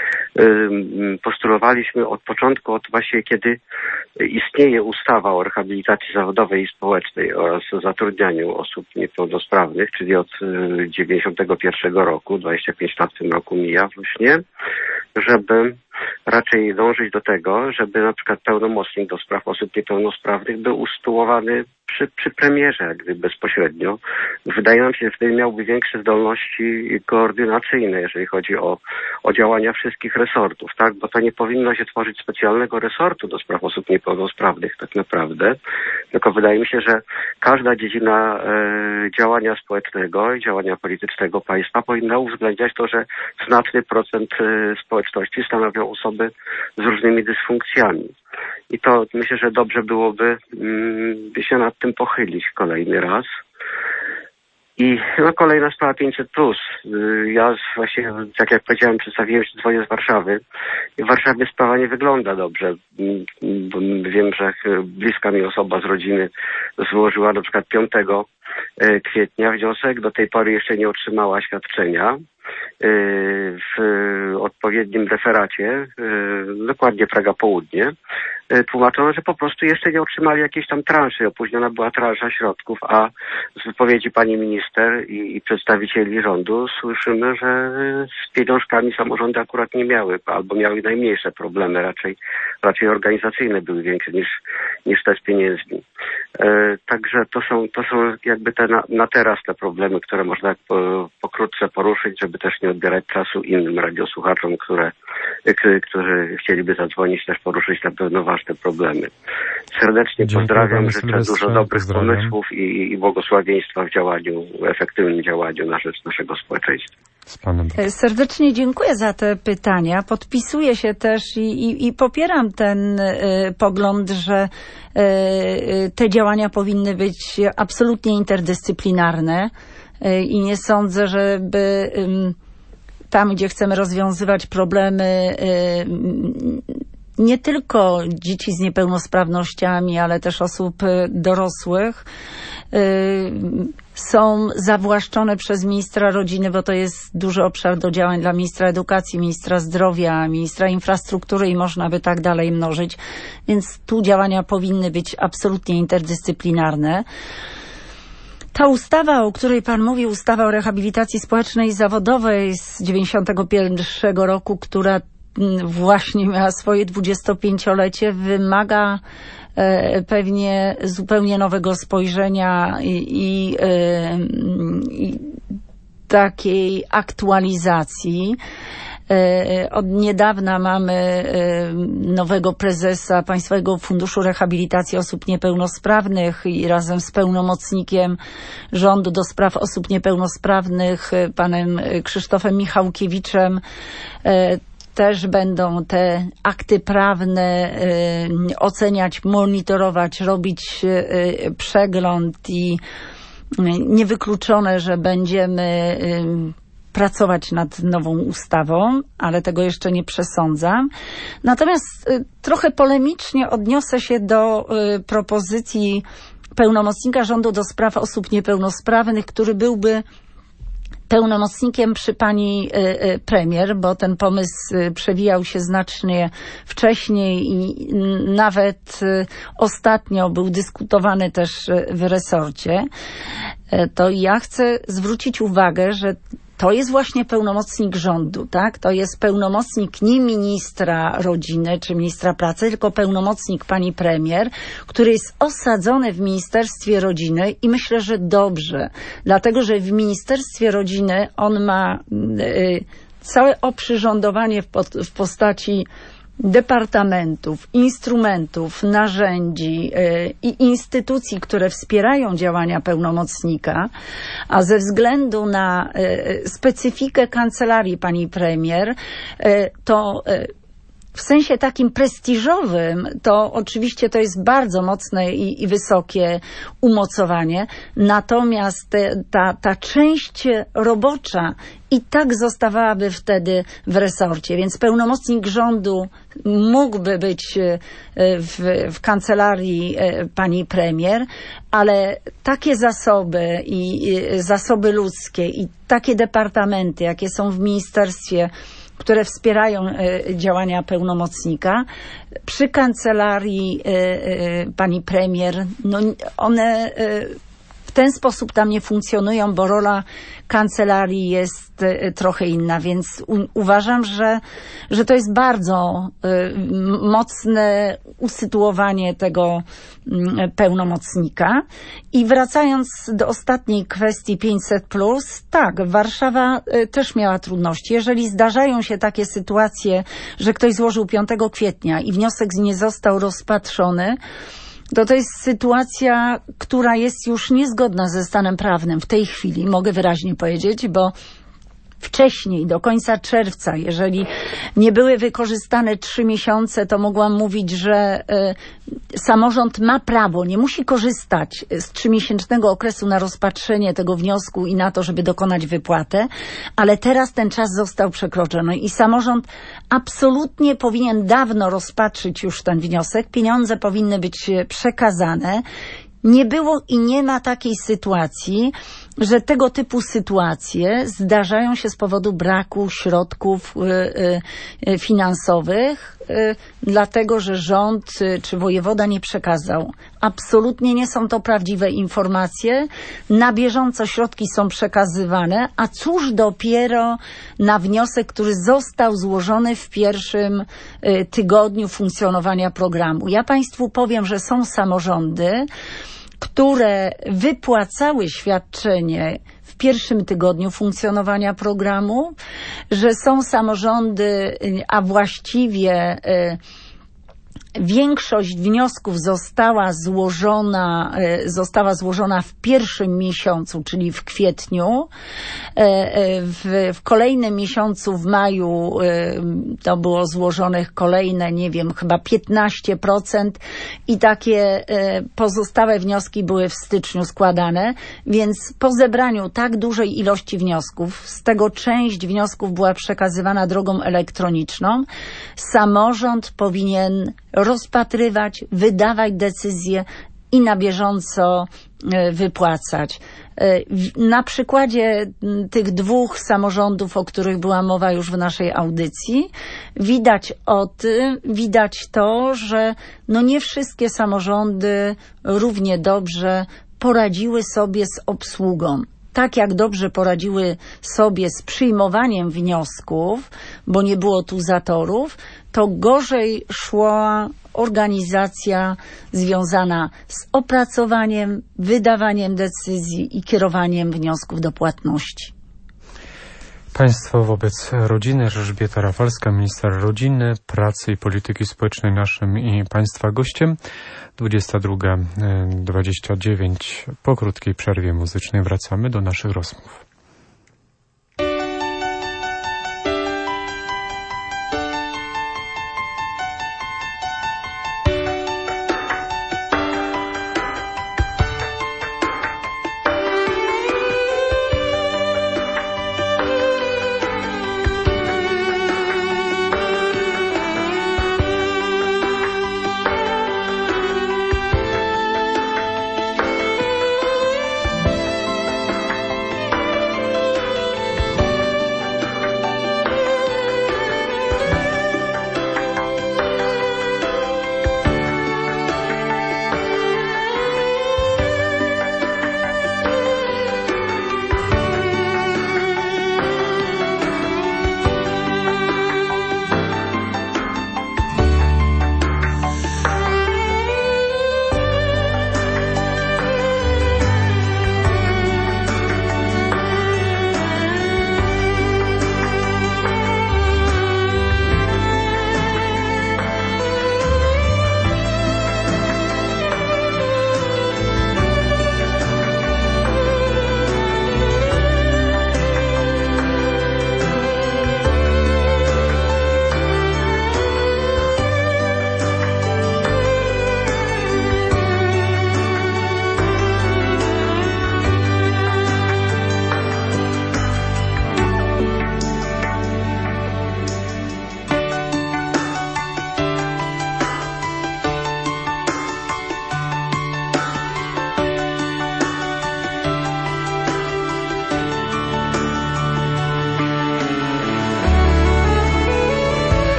Yy, postulowaliśmy od początku, od właśnie kiedy istnieje ustawa o rehabilitacji zawodowej i społecznej oraz o zatrudnianiu osób niepełnosprawnych, czyli od dziewięćdziesiątego pierwszego roku, dwadzieścia pięć lat w tym roku mija właśnie, żeby raczej dążyć do tego, żeby na przykład pełnomocnik do spraw osób niepełnosprawnych był usytuowany przy, przy premierze, jak gdyby bezpośrednio. Wydaje nam się, że wtedy miałby większe zdolności koordynacyjne, jeżeli chodzi o, o działania wszystkich resortów, tak? Bo to nie powinno się tworzyć specjalnego resortu do spraw osób niepełnosprawnych tak naprawdę, tylko wydaje mi się, że każda dziedzina e, działania społecznego i działania politycznego państwa powinna uwzględniać to, że znaczny procent e, społeczności stanowią osoby z różnymi dysfunkcjami. I to myślę, że dobrze byłoby mm, by się nad tym pochylić kolejny raz. I no, kolejna sprawa pięćset plus. Ja właśnie, tak jak powiedziałem, przedstawiłem się dzwonię z Warszawy. I w Warszawie sprawa nie wygląda dobrze. Wiem, że bliska mi osoba z rodziny złożyła na przykład piątego kwietnia wniosek. Do tej pory jeszcze nie otrzymała świadczenia w odpowiednim referacie, dokładnie Praga Południe. Tłumaczono, że po prostu jeszcze nie otrzymali jakiejś tam transzy. Opóźniona była transza środków, a z wypowiedzi pani minister i, i przedstawicieli rządu słyszymy, że z pieniążkami samorządy akurat nie miały, albo miały najmniejsze problemy, raczej, raczej organizacyjne były większe niż, niż te z pieniędzmi. E, także to są, to są jakby te na, na teraz te problemy, które można po, pokrótce poruszyć, żeby też nie odbierać czasu innym radiosłuchaczom, które, k, którzy chcieliby zadzwonić, też poruszyć na pewno ważne problemy. Serdecznie Dziękuję pozdrawiam, życzę dużo dobrych pozdrawiam. pomysłów i, i błogosławieństwa w działaniu, w efektywnym działaniu na rzecz naszego społeczeństwa. Serdecznie dziękuję za te pytania. Podpisuję się też i, i, i popieram ten y, pogląd, że y, te działania powinny być absolutnie interdyscyplinarne y, i nie sądzę, żeby y, tam, gdzie chcemy rozwiązywać problemy y, nie tylko dzieci z niepełnosprawnościami, ale też osób dorosłych, yy, są zawłaszczone przez ministra rodziny, bo to jest duży obszar do działań dla ministra edukacji, ministra zdrowia, ministra infrastruktury i można by tak dalej mnożyć. Więc tu działania powinny być absolutnie interdyscyplinarne. Ta ustawa, o której pan mówi, ustawa o rehabilitacji społecznej i zawodowej z dziewięćdziesiątego pierwszego roku, która właśnie miała swoje dwudziestopięciolecie, wymaga e, pewnie zupełnie nowego spojrzenia i, i, e, i takiej aktualizacji. E, od niedawna mamy e, nowego prezesa Państwowego Funduszu Rehabilitacji Osób Niepełnosprawnych i razem z pełnomocnikiem rządu do spraw osób niepełnosprawnych, panem Krzysztofem Michałkiewiczem, e, też będą te akty prawne y, oceniać, monitorować, robić y, przegląd i y, niewykluczone, że będziemy y, pracować nad nową ustawą, ale tego jeszcze nie przesądzam. Natomiast y, trochę polemicznie odniosę się do y, propozycji pełnomocnika rządu do spraw osób niepełnosprawnych, który byłby pełnomocnikiem przy pani premier, bo ten pomysł przewijał się znacznie wcześniej i nawet ostatnio był dyskutowany też w resorcie, to ja chcę zwrócić uwagę, że to jest właśnie pełnomocnik rządu, tak? To jest pełnomocnik nie ministra rodziny czy ministra pracy, tylko pełnomocnik pani premier, który jest osadzony w Ministerstwie Rodziny i myślę, że dobrze, dlatego że w Ministerstwie Rodziny on ma y, całe oprzyrządowanie w, pod, w postaci departamentów, instrumentów, narzędzi yy, i instytucji, które wspierają działania pełnomocnika, a ze względu na yy, specyfikę kancelarii pani premier, yy, to yy, w sensie takim prestiżowym, to oczywiście to jest bardzo mocne i, i wysokie umocowanie, natomiast te, ta, ta część robocza i tak zostawałaby wtedy w resorcie, więc pełnomocnik rządu mógłby być w, w kancelarii pani premier, ale takie zasoby i zasoby ludzkie i takie departamenty, jakie są w ministerstwie, które wspierają działania pełnomocnika, przy kancelarii pani premier, no one w ten sposób tam nie funkcjonują, bo rola kancelarii jest trochę inna, więc u, uważam, że, że to jest bardzo y, mocne usytuowanie tego y, pełnomocnika. I wracając do ostatniej kwestii pięćset plus, tak, Warszawa y, też miała trudności. Jeżeli zdarzają się takie sytuacje, że ktoś złożył piątego kwietnia i wniosek nie został rozpatrzony, to to jest sytuacja, która jest już niezgodna ze stanem prawnym w tej chwili, mogę wyraźnie powiedzieć, bo wcześniej, do końca czerwca, jeżeli nie były wykorzystane trzy miesiące, to mogłam mówić, że y, samorząd ma prawo, nie musi korzystać z trzymiesięcznego okresu na rozpatrzenie tego wniosku i na to, żeby dokonać wypłatę, ale teraz ten czas został przekroczony i samorząd absolutnie powinien dawno rozpatrzyć już ten wniosek, pieniądze powinny być przekazane. Nie było i nie ma takiej sytuacji, że tego typu sytuacje zdarzają się z powodu braku środków y, y, finansowych, y, dlatego że rząd y, czy wojewoda nie przekazał. Absolutnie nie są to prawdziwe informacje. Na bieżąco środki są przekazywane, a cóż dopiero na wniosek, który został złożony w pierwszym y, tygodniu funkcjonowania programu. Ja Państwu powiem, że są samorządy, które wypłacały świadczenie w pierwszym tygodniu funkcjonowania programu, że są samorządy, a właściwie większość wniosków została złożona, została złożona w pierwszym miesiącu, czyli w kwietniu. W, w kolejnym miesiącu, w maju, to było złożonych kolejne, nie wiem, chyba piętnaście procent i takie pozostałe wnioski były w styczniu składane, więc po zebraniu tak dużej ilości wniosków, z tego część wniosków była przekazywana drogą elektroniczną, samorząd powinien rozpatrywać, wydawać decyzje i na bieżąco wypłacać. Na przykładzie tych dwóch samorządów, o których była mowa już w naszej audycji, widać o tym, widać to, że no nie wszystkie samorządy równie dobrze poradziły sobie z obsługą. Tak jak dobrze poradziły sobie z przyjmowaniem wniosków, bo nie było tu zatorów, to gorzej szła organizacja związana z opracowaniem, wydawaniem decyzji i kierowaniem wniosków do płatności. Państwo wobec rodziny. Elżbieta Rafalska, minister rodziny, pracy i polityki społecznej, naszym i Państwa gościem. dwudziesta druga dwadzieścia dziewięć. Po krótkiej przerwie muzycznej wracamy do naszych rozmów.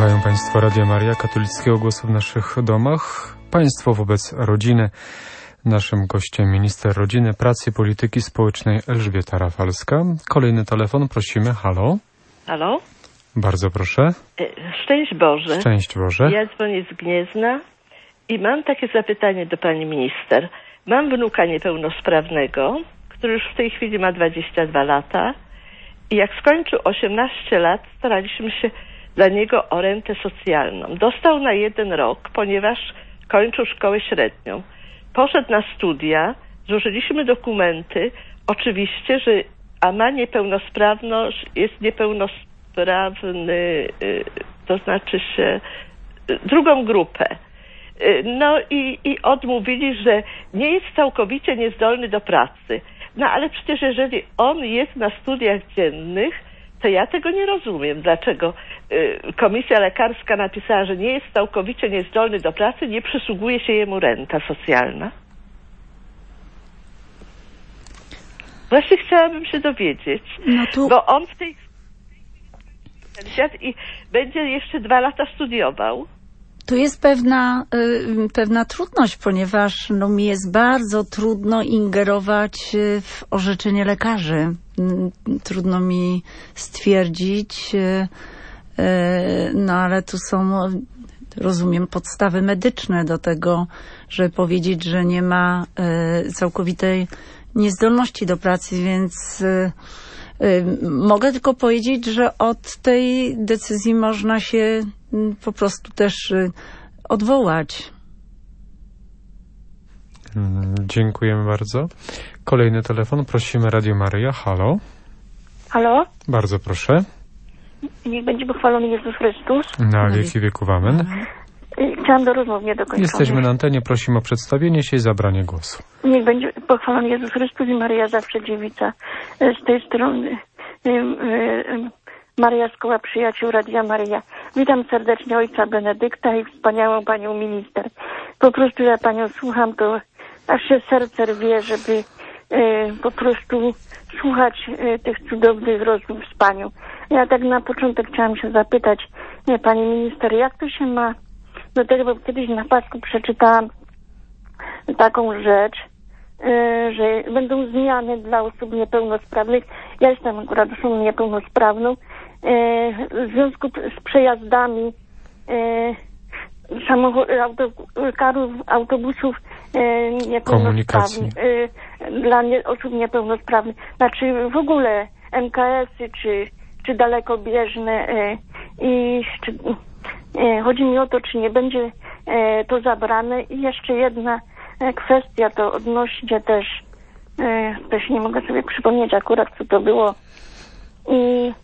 Słuchają Państwo Radia Maryja, katolickiego głosu w naszych domach. Państwo wobec rodziny. Naszym gościem minister rodziny, pracy i polityki społecznej Elżbieta Rafalska. Kolejny telefon, prosimy. Halo? Halo? Bardzo proszę. Szczęść Boże. Szczęść Boże. Ja dzwonię z Gniezna i mam takie zapytanie do pani minister. Mam wnuka niepełnosprawnego, który już w tej chwili ma dwadzieścia dwa lata i jak skończył osiemnaście lat, staraliśmy się dla niego o rentę socjalną. Dostał na jeden rok, ponieważ kończył szkołę średnią. Poszedł na studia, złożyliśmy dokumenty, oczywiście, że a ma niepełnosprawność, jest niepełnosprawny, to znaczy się drugą grupę. No i, i odmówili, że nie jest całkowicie niezdolny do pracy. No ale przecież jeżeli on jest na studiach dziennych, to ja tego nie rozumiem. Dlaczego y, komisja lekarska napisała, że nie jest całkowicie niezdolny do pracy, nie przysługuje się jemu renta socjalna? Właśnie chciałabym się dowiedzieć, no tu... bo on w tej chwili i będzie jeszcze dwa lata studiował. Tu jest pewna, y, pewna trudność, ponieważ no, mi jest bardzo trudno ingerować w orzeczenie lekarzy. Y, trudno mi stwierdzić, y, y, no ale tu są, rozumiem, podstawy medyczne do tego, żeby powiedzieć, że nie ma y, całkowitej niezdolności do pracy, więc y, y, mogę tylko powiedzieć, że od tej decyzji można się po prostu też odwołać. Dziękujemy bardzo. Kolejny telefon. Prosimy Radio Maryja. Halo? Halo? Bardzo proszę. Niech będzie pochwalony Jezus Chrystus. Na wieki wieków amen. Chciałam do rozmów niedokończonych. Jesteśmy na antenie. Prosimy o przedstawienie się i zabranie głosu. Niech będzie pochwalony Jezus Chrystus i Maryja zawsze dziewica. Z tej strony Maryja z Koła Przyjaciół Radia Maryja. Witam serdecznie ojca Benedykta i wspaniałą panią minister. Po prostu ja panią słucham, to aż się serce rwie, żeby e, po prostu słuchać e, tych cudownych rozmów z panią. Ja tak na początek chciałam się zapytać, nie, pani minister, jak to się ma do tego, bo kiedyś na pasku przeczytałam taką rzecz, e, że będą zmiany dla osób niepełnosprawnych. Ja jestem akurat osobą niepełnosprawną. W związku z przejazdami samochód, auto, karów, autobusów niepełnosprawnych, dla nie, osób niepełnosprawnych, znaczy w ogóle M K S-y czy, czy dalekobieżne i czy, chodzi mi o to, czy nie będzie to zabrane. I jeszcze jedna kwestia, to odnośnie też też nie mogę sobie przypomnieć akurat, co to było, i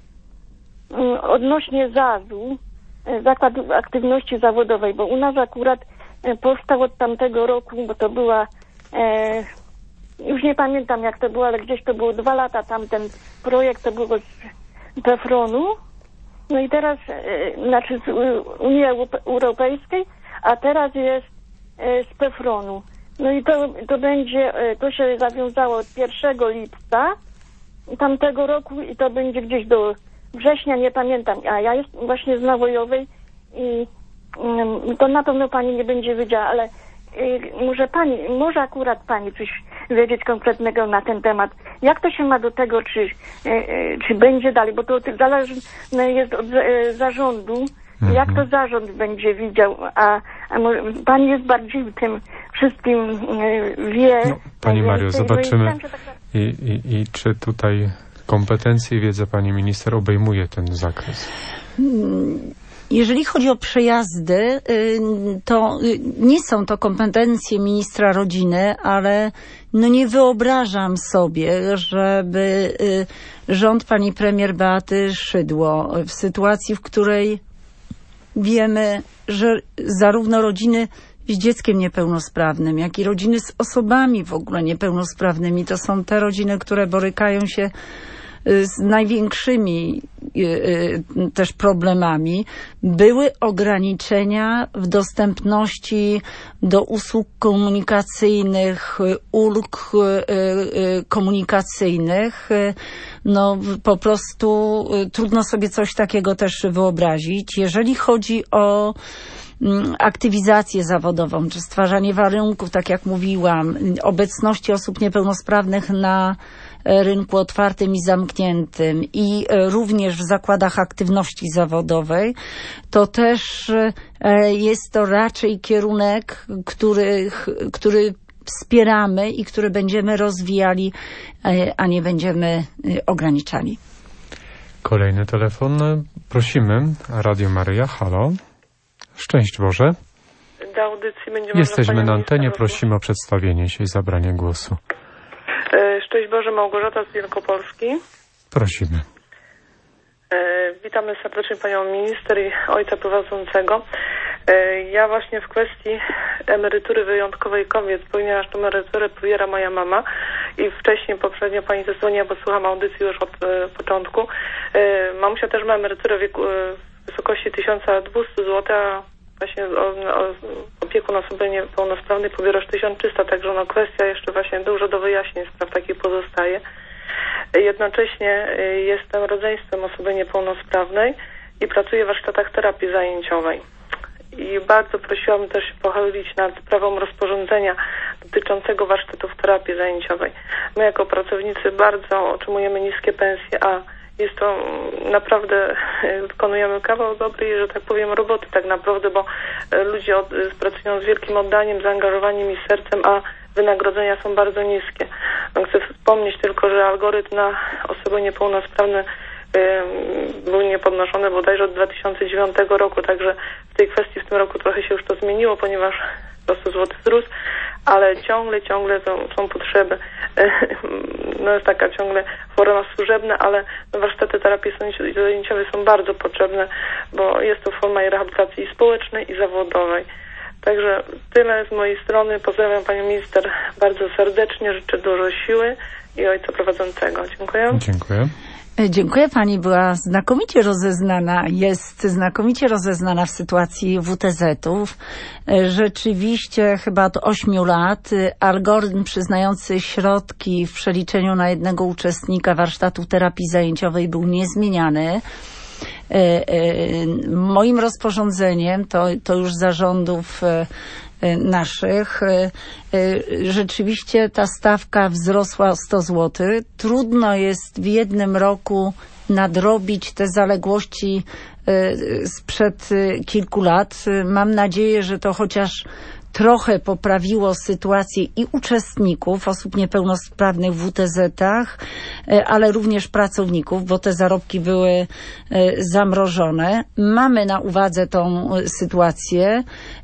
odnośnie zazu, Zakładu Aktywności Zawodowej, bo u nas akurat powstał od tamtego roku, bo to była, e, już nie pamiętam jak to było, ale gdzieś to było dwa lata tamten projekt, to było z PEFRON-u, no i teraz, e, znaczy z Unii Europejskiej, a teraz jest e, z PEFRON-u. No i to, to będzie, to się zawiązało od pierwszego lipca tamtego roku i to będzie gdzieś do września, nie pamiętam, a ja jestem właśnie z Nawojowej i um, to na pewno pani nie będzie wiedziała, ale y, może pani, może akurat pani coś wiedzieć konkretnego na ten temat. Jak to się ma do tego, czy, y, y, czy będzie dalej, bo to zależne jest od y, zarządu, mhm. Jak to zarząd będzie widział, a, a może, pani jest bardziej w tym wszystkim y, wie. No, pani Mario, zobaczymy no i, tak... i, i, i czy tutaj kompetencje i wiedza pani minister obejmuje ten zakres? Jeżeli chodzi o przejazdy, to nie są to kompetencje ministra rodziny, ale no nie wyobrażam sobie, żeby rząd pani premier Beaty Szydło w sytuacji, w której wiemy, że zarówno rodziny z dzieckiem niepełnosprawnym, jak i rodziny z osobami w ogóle niepełnosprawnymi, to są te rodziny, które borykają się z największymi też problemami, były ograniczenia w dostępności do usług komunikacyjnych, ulg komunikacyjnych. No po prostu trudno sobie coś takiego też wyobrazić. Jeżeli chodzi o aktywizację zawodową, czy stwarzanie warunków, tak jak mówiłam, obecności osób niepełnosprawnych na rynku otwartym i zamkniętym i również w zakładach aktywności zawodowej, to też jest to raczej kierunek, który, który wspieramy i który będziemy rozwijali, a nie będziemy ograniczali. Kolejny telefon. Prosimy. Radio Maryja, halo. Szczęść Boże. Do audycji będzie Jesteśmy na antenie, prosimy o przedstawienie się i zabranie głosu. Szczęść Boże, Małgorzata z Wielkopolski. Prosimy. Witamy serdecznie Panią Minister i Ojca Prowadzącego. Ja właśnie w kwestii emerytury wyjątkowej kobiet, ponieważ tę emeryturę pobiera moja mama i wcześniej, poprzednio Pani zadzwoniła, bo słucham audycji już od e, początku. E, mamusia też ma emeryturę w wieku, e, w wysokości tysiąc dwieście złotych, a właśnie o, o, opiekun osoby niepełnosprawnej pobiera już tysiąc trzysta, także no kwestia jeszcze właśnie dużo do wyjaśnień spraw takich pozostaje. Jednocześnie jestem rodzeństwem osoby niepełnosprawnej i pracuję w warsztatach terapii zajęciowej. I bardzo prosiłam też się pochylić nad sprawą rozporządzenia dotyczącego warsztatów terapii zajęciowej. My jako pracownicy bardzo otrzymujemy niskie pensje, a jest to naprawdę, wykonujemy kawał dobrej, że tak powiem, roboty tak naprawdę, bo ludzie od, pracują z wielkim oddaniem, zaangażowaniem i sercem, a wynagrodzenia są bardzo niskie. Chcę wspomnieć tylko, że algorytm na osoby niepełnosprawne były niepodnoszone bodajże od dwa tysiące dziewiątego roku, także w tej kwestii w tym roku trochę się już to zmieniło, ponieważ po prostu złoty wzrósł, ale ciągle, ciągle są, są potrzeby. No jest taka ciągle forma służebna, ale warsztaty terapii zajęciowej są bardzo potrzebne, bo jest to forma i rehabilitacji społecznej i zawodowej. Także tyle z mojej strony. Pozdrawiam Panią Minister bardzo serdecznie, życzę dużo siły i Ojca Prowadzącego. Dziękuję. Dziękuję. Dziękuję. Pani była znakomicie rozeznana, jest znakomicie rozeznana w sytuacji W T Z-ów. Rzeczywiście chyba od ośmiu lat algorytm przyznający środki w przeliczeniu na jednego uczestnika warsztatu terapii zajęciowej był niezmieniany. Moim rozporządzeniem, to, to już zarządów naszych, rzeczywiście ta stawka wzrosła o sto złotych. Trudno jest w jednym roku nadrobić te zaległości sprzed kilku lat. Mam nadzieję, że to chociaż trochę poprawiło sytuację i uczestników, osób niepełnosprawnych w W T Z-ach, ale również pracowników, bo te zarobki były zamrożone. Mamy na uwadze tą sytuację.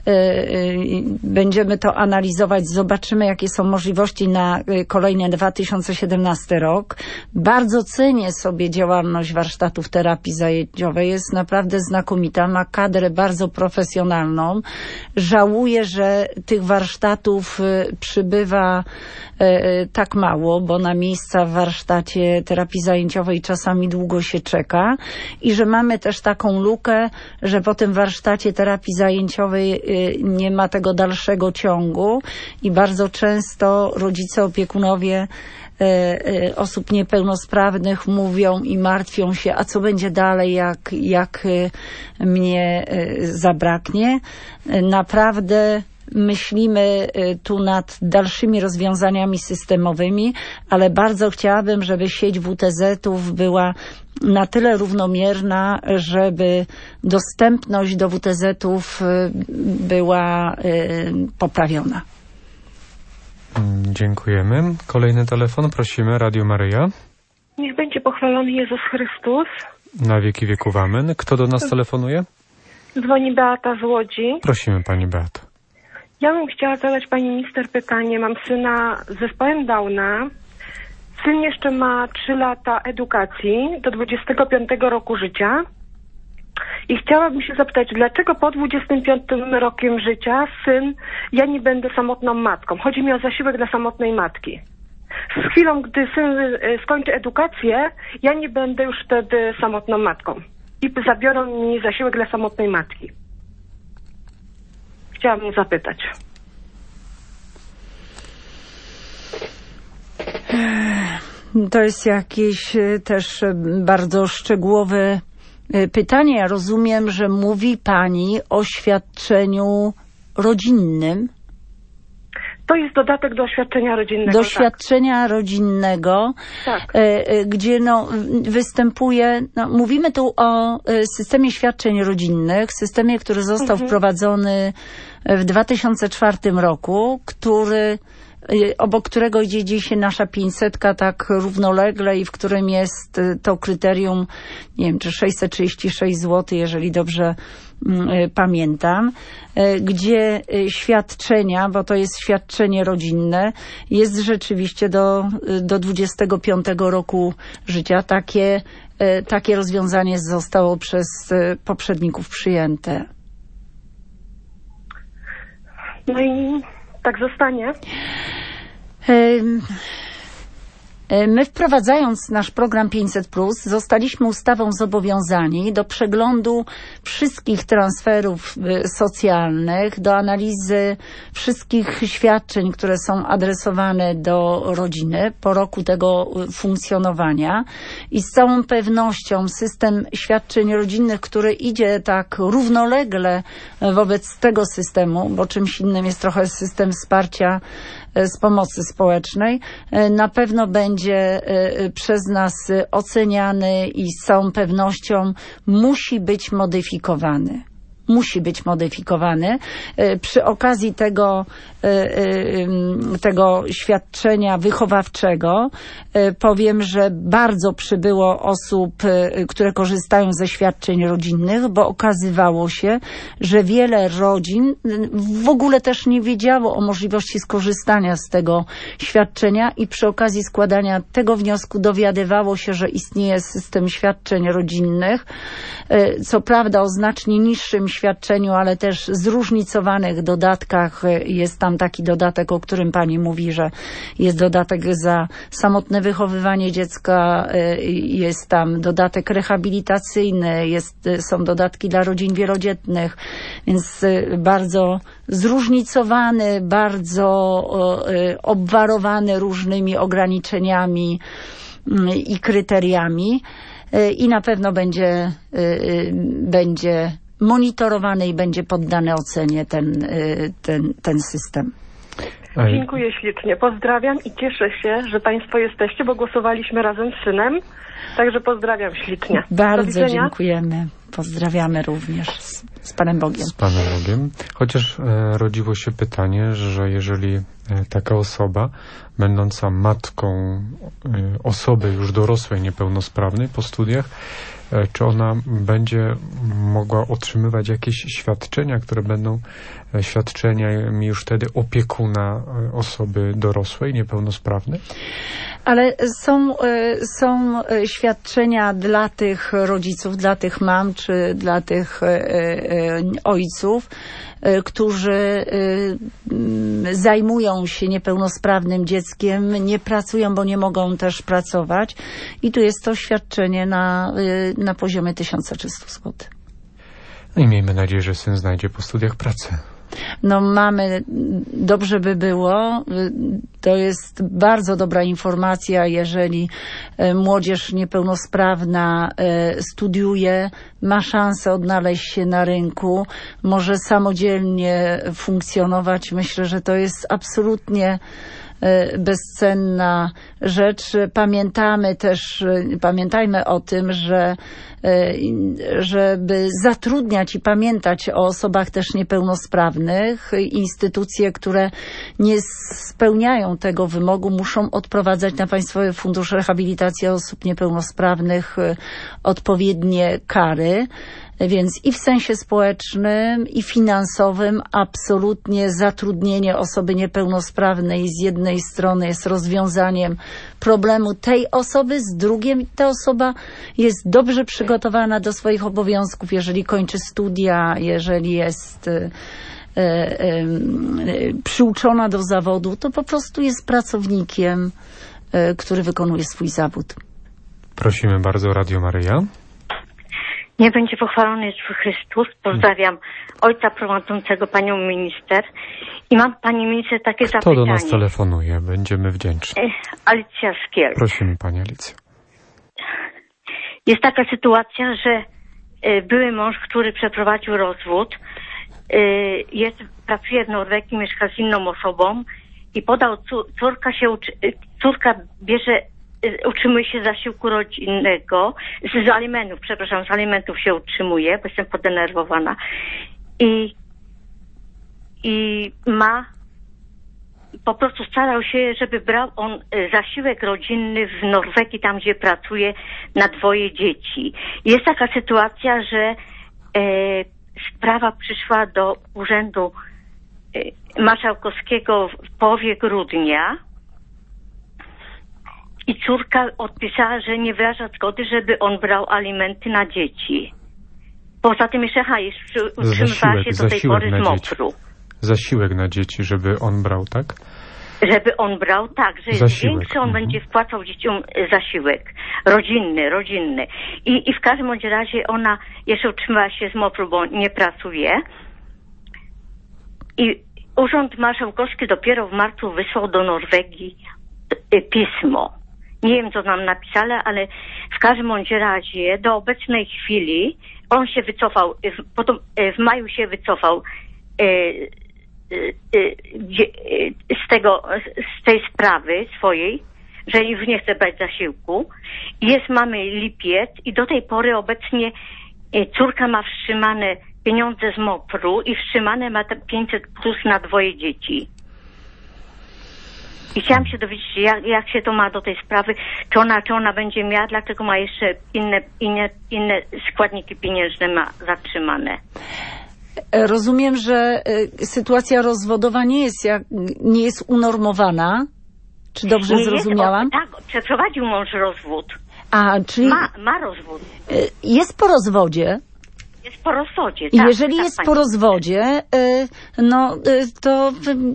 Będziemy to analizować, zobaczymy, jakie są możliwości na kolejny dwa tysiące siedemnasty rok. Bardzo cenię sobie działalność warsztatów terapii zajęciowej. Jest naprawdę znakomita, ma kadrę bardzo profesjonalną. Żałuję, że tych warsztatów przybywa tak mało, bo na miejsca w warsztacie terapii zajęciowej czasami długo się czeka i że mamy też taką lukę, że po tym warsztacie terapii zajęciowej nie ma tego dalszego ciągu i bardzo często rodzice, opiekunowie osób niepełnosprawnych mówią i martwią się, a co będzie dalej, jak, jak mnie zabraknie. Naprawdę myślimy tu nad dalszymi rozwiązaniami systemowymi, ale bardzo chciałabym, żeby sieć W T Z-ów była na tyle równomierna, żeby dostępność do W T Z-ów była poprawiona. Dziękujemy. Kolejny telefon, prosimy, Radio Maryja. Niech będzie pochwalony Jezus Chrystus. Na wieki wieków amen. Kto do nas telefonuje? Dzwoni Beata z Łodzi. Prosimy Pani Beato. Ja bym chciała zadać Pani Minister pytanie. Mam syna z zespołem Downa. Syn jeszcze ma trzy lata edukacji do dwudziestego piątego roku życia. I chciałabym się zapytać, dlaczego po dwudziestym piątym rokiem życia syn, ja nie będę samotną matką. Chodzi mi o zasiłek dla samotnej matki. z chwilą, gdy syn skończy edukację, ja nie będę już wtedy samotną matką. I zabiorą mi zasiłek dla samotnej matki. Chciałabym zapytać. To jest jakieś też bardzo szczegółowe pytanie. Ja rozumiem, że mówi pani o świadczeniu rodzinnym. To jest dodatek do świadczenia rodzinnego. Do świadczenia tak. rodzinnego, tak. gdzie no, występuje, no, mówimy tu o systemie świadczeń rodzinnych, systemie, który został mhm. wprowadzony w dwa tysiące czwartym roku, który obok którego idzie dzisiaj nasza pięćsetka tak równolegle i w którym jest to kryterium, nie wiem, czy sześćset trzydzieści sześć złotych, jeżeli dobrze y, pamiętam, y, gdzie y, świadczenia, bo to jest świadczenie rodzinne, jest rzeczywiście do, y, do dwudziestego piątego roku życia. Takie, y, takie rozwiązanie zostało przez y, poprzedników przyjęte. No i tak zostanie? My, wprowadzając nasz program pięćset plus, zostaliśmy ustawą zobowiązani do przeglądu wszystkich transferów socjalnych, do analizy wszystkich świadczeń, które są adresowane do rodziny po roku tego funkcjonowania i z całą pewnością system świadczeń rodzinnych, który idzie tak równolegle wobec tego systemu, bo czymś innym jest trochę system wsparcia z pomocy społecznej, na pewno będzie przez nas oceniany i z całą pewnością musi być modyfikowany. Musi być modyfikowany. Przy okazji tego, tego świadczenia wychowawczego powiem, że bardzo przybyło osób, które korzystają ze świadczeń rodzinnych, bo okazywało się, że wiele rodzin w ogóle też nie wiedziało o możliwości skorzystania z tego świadczenia i przy okazji składania tego wniosku dowiadywało się, że istnieje system świadczeń rodzinnych, co prawda o znacznie niższym świadczeniu, ale też zróżnicowanych dodatkach. Jest tam taki dodatek, o którym pani mówi, że jest dodatek za samotne wychowywanie dziecka, jest tam dodatek rehabilitacyjny, jest, są dodatki dla rodzin wielodzietnych, więc bardzo zróżnicowany, bardzo obwarowany różnymi ograniczeniami i kryteriami i na pewno będzie, będzie monitorowany i będzie poddany ocenie ten, ten, ten system. Dziękuję ślicznie. Pozdrawiam i cieszę się, że państwo jesteście, bo głosowaliśmy razem z synem. Także pozdrawiam ślicznie. Bardzo dziękujemy. Pozdrawiamy również. Z, z Panem Bogiem. Z Panem Bogiem. Chociaż e, rodziło się pytanie, że jeżeli e, taka osoba, będąca matką e, osoby już dorosłej, niepełnosprawnej po studiach, e, czy ona będzie mogła otrzymywać jakieś świadczenia, które będą e, świadczeniami już wtedy opiekuna e, osoby dorosłej, niepełnosprawnej? Ale są, są świadczenia dla tych rodziców, dla tych mam, czy dla tych ojców, którzy zajmują się niepełnosprawnym dzieckiem, nie pracują, bo nie mogą też pracować. I tu jest to świadczenie na, na poziomie tysiąc trzysta złotych. No i miejmy nadzieję, że syn znajdzie po studiach pracę. No mamy, dobrze by było, to jest bardzo dobra informacja, jeżeli młodzież niepełnosprawna studiuje, ma szansę odnaleźć się na rynku, może samodzielnie funkcjonować. Myślę, że to jest absolutnie bezcenna rzecz. Pamiętamy też, pamiętajmy o tym, że żeby zatrudniać i pamiętać o osobach też niepełnosprawnych, instytucje, które nie spełniają tego wymogu, muszą odprowadzać na Państwowy Fundusz Rehabilitacji Osób Niepełnosprawnych odpowiednie kary. Więc i w sensie społecznym, i finansowym absolutnie zatrudnienie osoby niepełnosprawnej z jednej strony jest rozwiązaniem problemu tej osoby, z drugiej ta osoba jest dobrze przygotowana do swoich obowiązków, jeżeli kończy studia, jeżeli jest e, e, e, przyuczona do zawodu, to po prostu jest pracownikiem który wykonuje swój zawód. Prosimy bardzo, Radio Maryja. Nie będzie pochwalony Jezus Chrystus. Pozdrawiam ojca prowadzącego, panią minister. I mam, pani minister, takie Kto zapytanie. do nas telefonuje? Będziemy wdzięczni. Alicja z Kielc. Prosimy, pani Alicja. Jest taka sytuacja, że były mąż, który przeprowadził rozwód, jest, pracuje w Norwegii, mieszka z inną osobą i podał, córka się, córka bierze, utrzymuje się z zasiłku rodzinnego, z, z alimentów, przepraszam, z alimentów się utrzymuje, bo jestem podenerwowana i, i ma, po prostu starał się, żeby brał on zasiłek rodzinny w Norwegii, tam gdzie pracuje, na dwoje dzieci. Jest taka sytuacja, że e, sprawa przyszła do Urzędu e, Marszałkowskiego w połowie grudnia i córka odpisała, że nie wyraża zgody, żeby on brał alimenty na dzieci. Poza tym jeszcze, aha, jeszcze utrzymywała się do tej pory z mopru. Zasiłek na dzieci, żeby on brał, tak? Żeby on brał, tak, że jest zasiłek. większy, on mhm. będzie wpłacał dzieciom zasiłek. Rodzinny, rodzinny. I, i w każdym bądź razie ona jeszcze utrzymała się z mopru, bo nie pracuje. I Urząd Marszałkowski dopiero w marcu wysłał do Norwegii pismo. Nie wiem, co nam napisali, ale w każdym bądź razie do obecnej chwili on się wycofał, w, potem w maju się wycofał z tego, z tej sprawy swojej, że już nie chce brać zasiłku. Jest, mamy lipiec i do tej pory obecnie córka ma wstrzymane pieniądze z mopru i wstrzymane ma pięćset plus na dwoje dzieci. I chciałam się dowiedzieć, jak, jak się to ma do tej sprawy, czy ona, czy ona będzie miała, dlaczego ma jeszcze inne, inne, inne składniki pieniężne ma zatrzymane. Rozumiem, że sytuacja rozwodowa nie jest, jak, nie jest unormowana. Czy dobrze nie zrozumiałam? Jest, tak, przeprowadził mąż rozwód. A, czyli... Ma, ma rozwód. Jest po rozwodzie. Jest po rozwodzie, I tak. jeżeli tak, jest pani. po rozwodzie, no to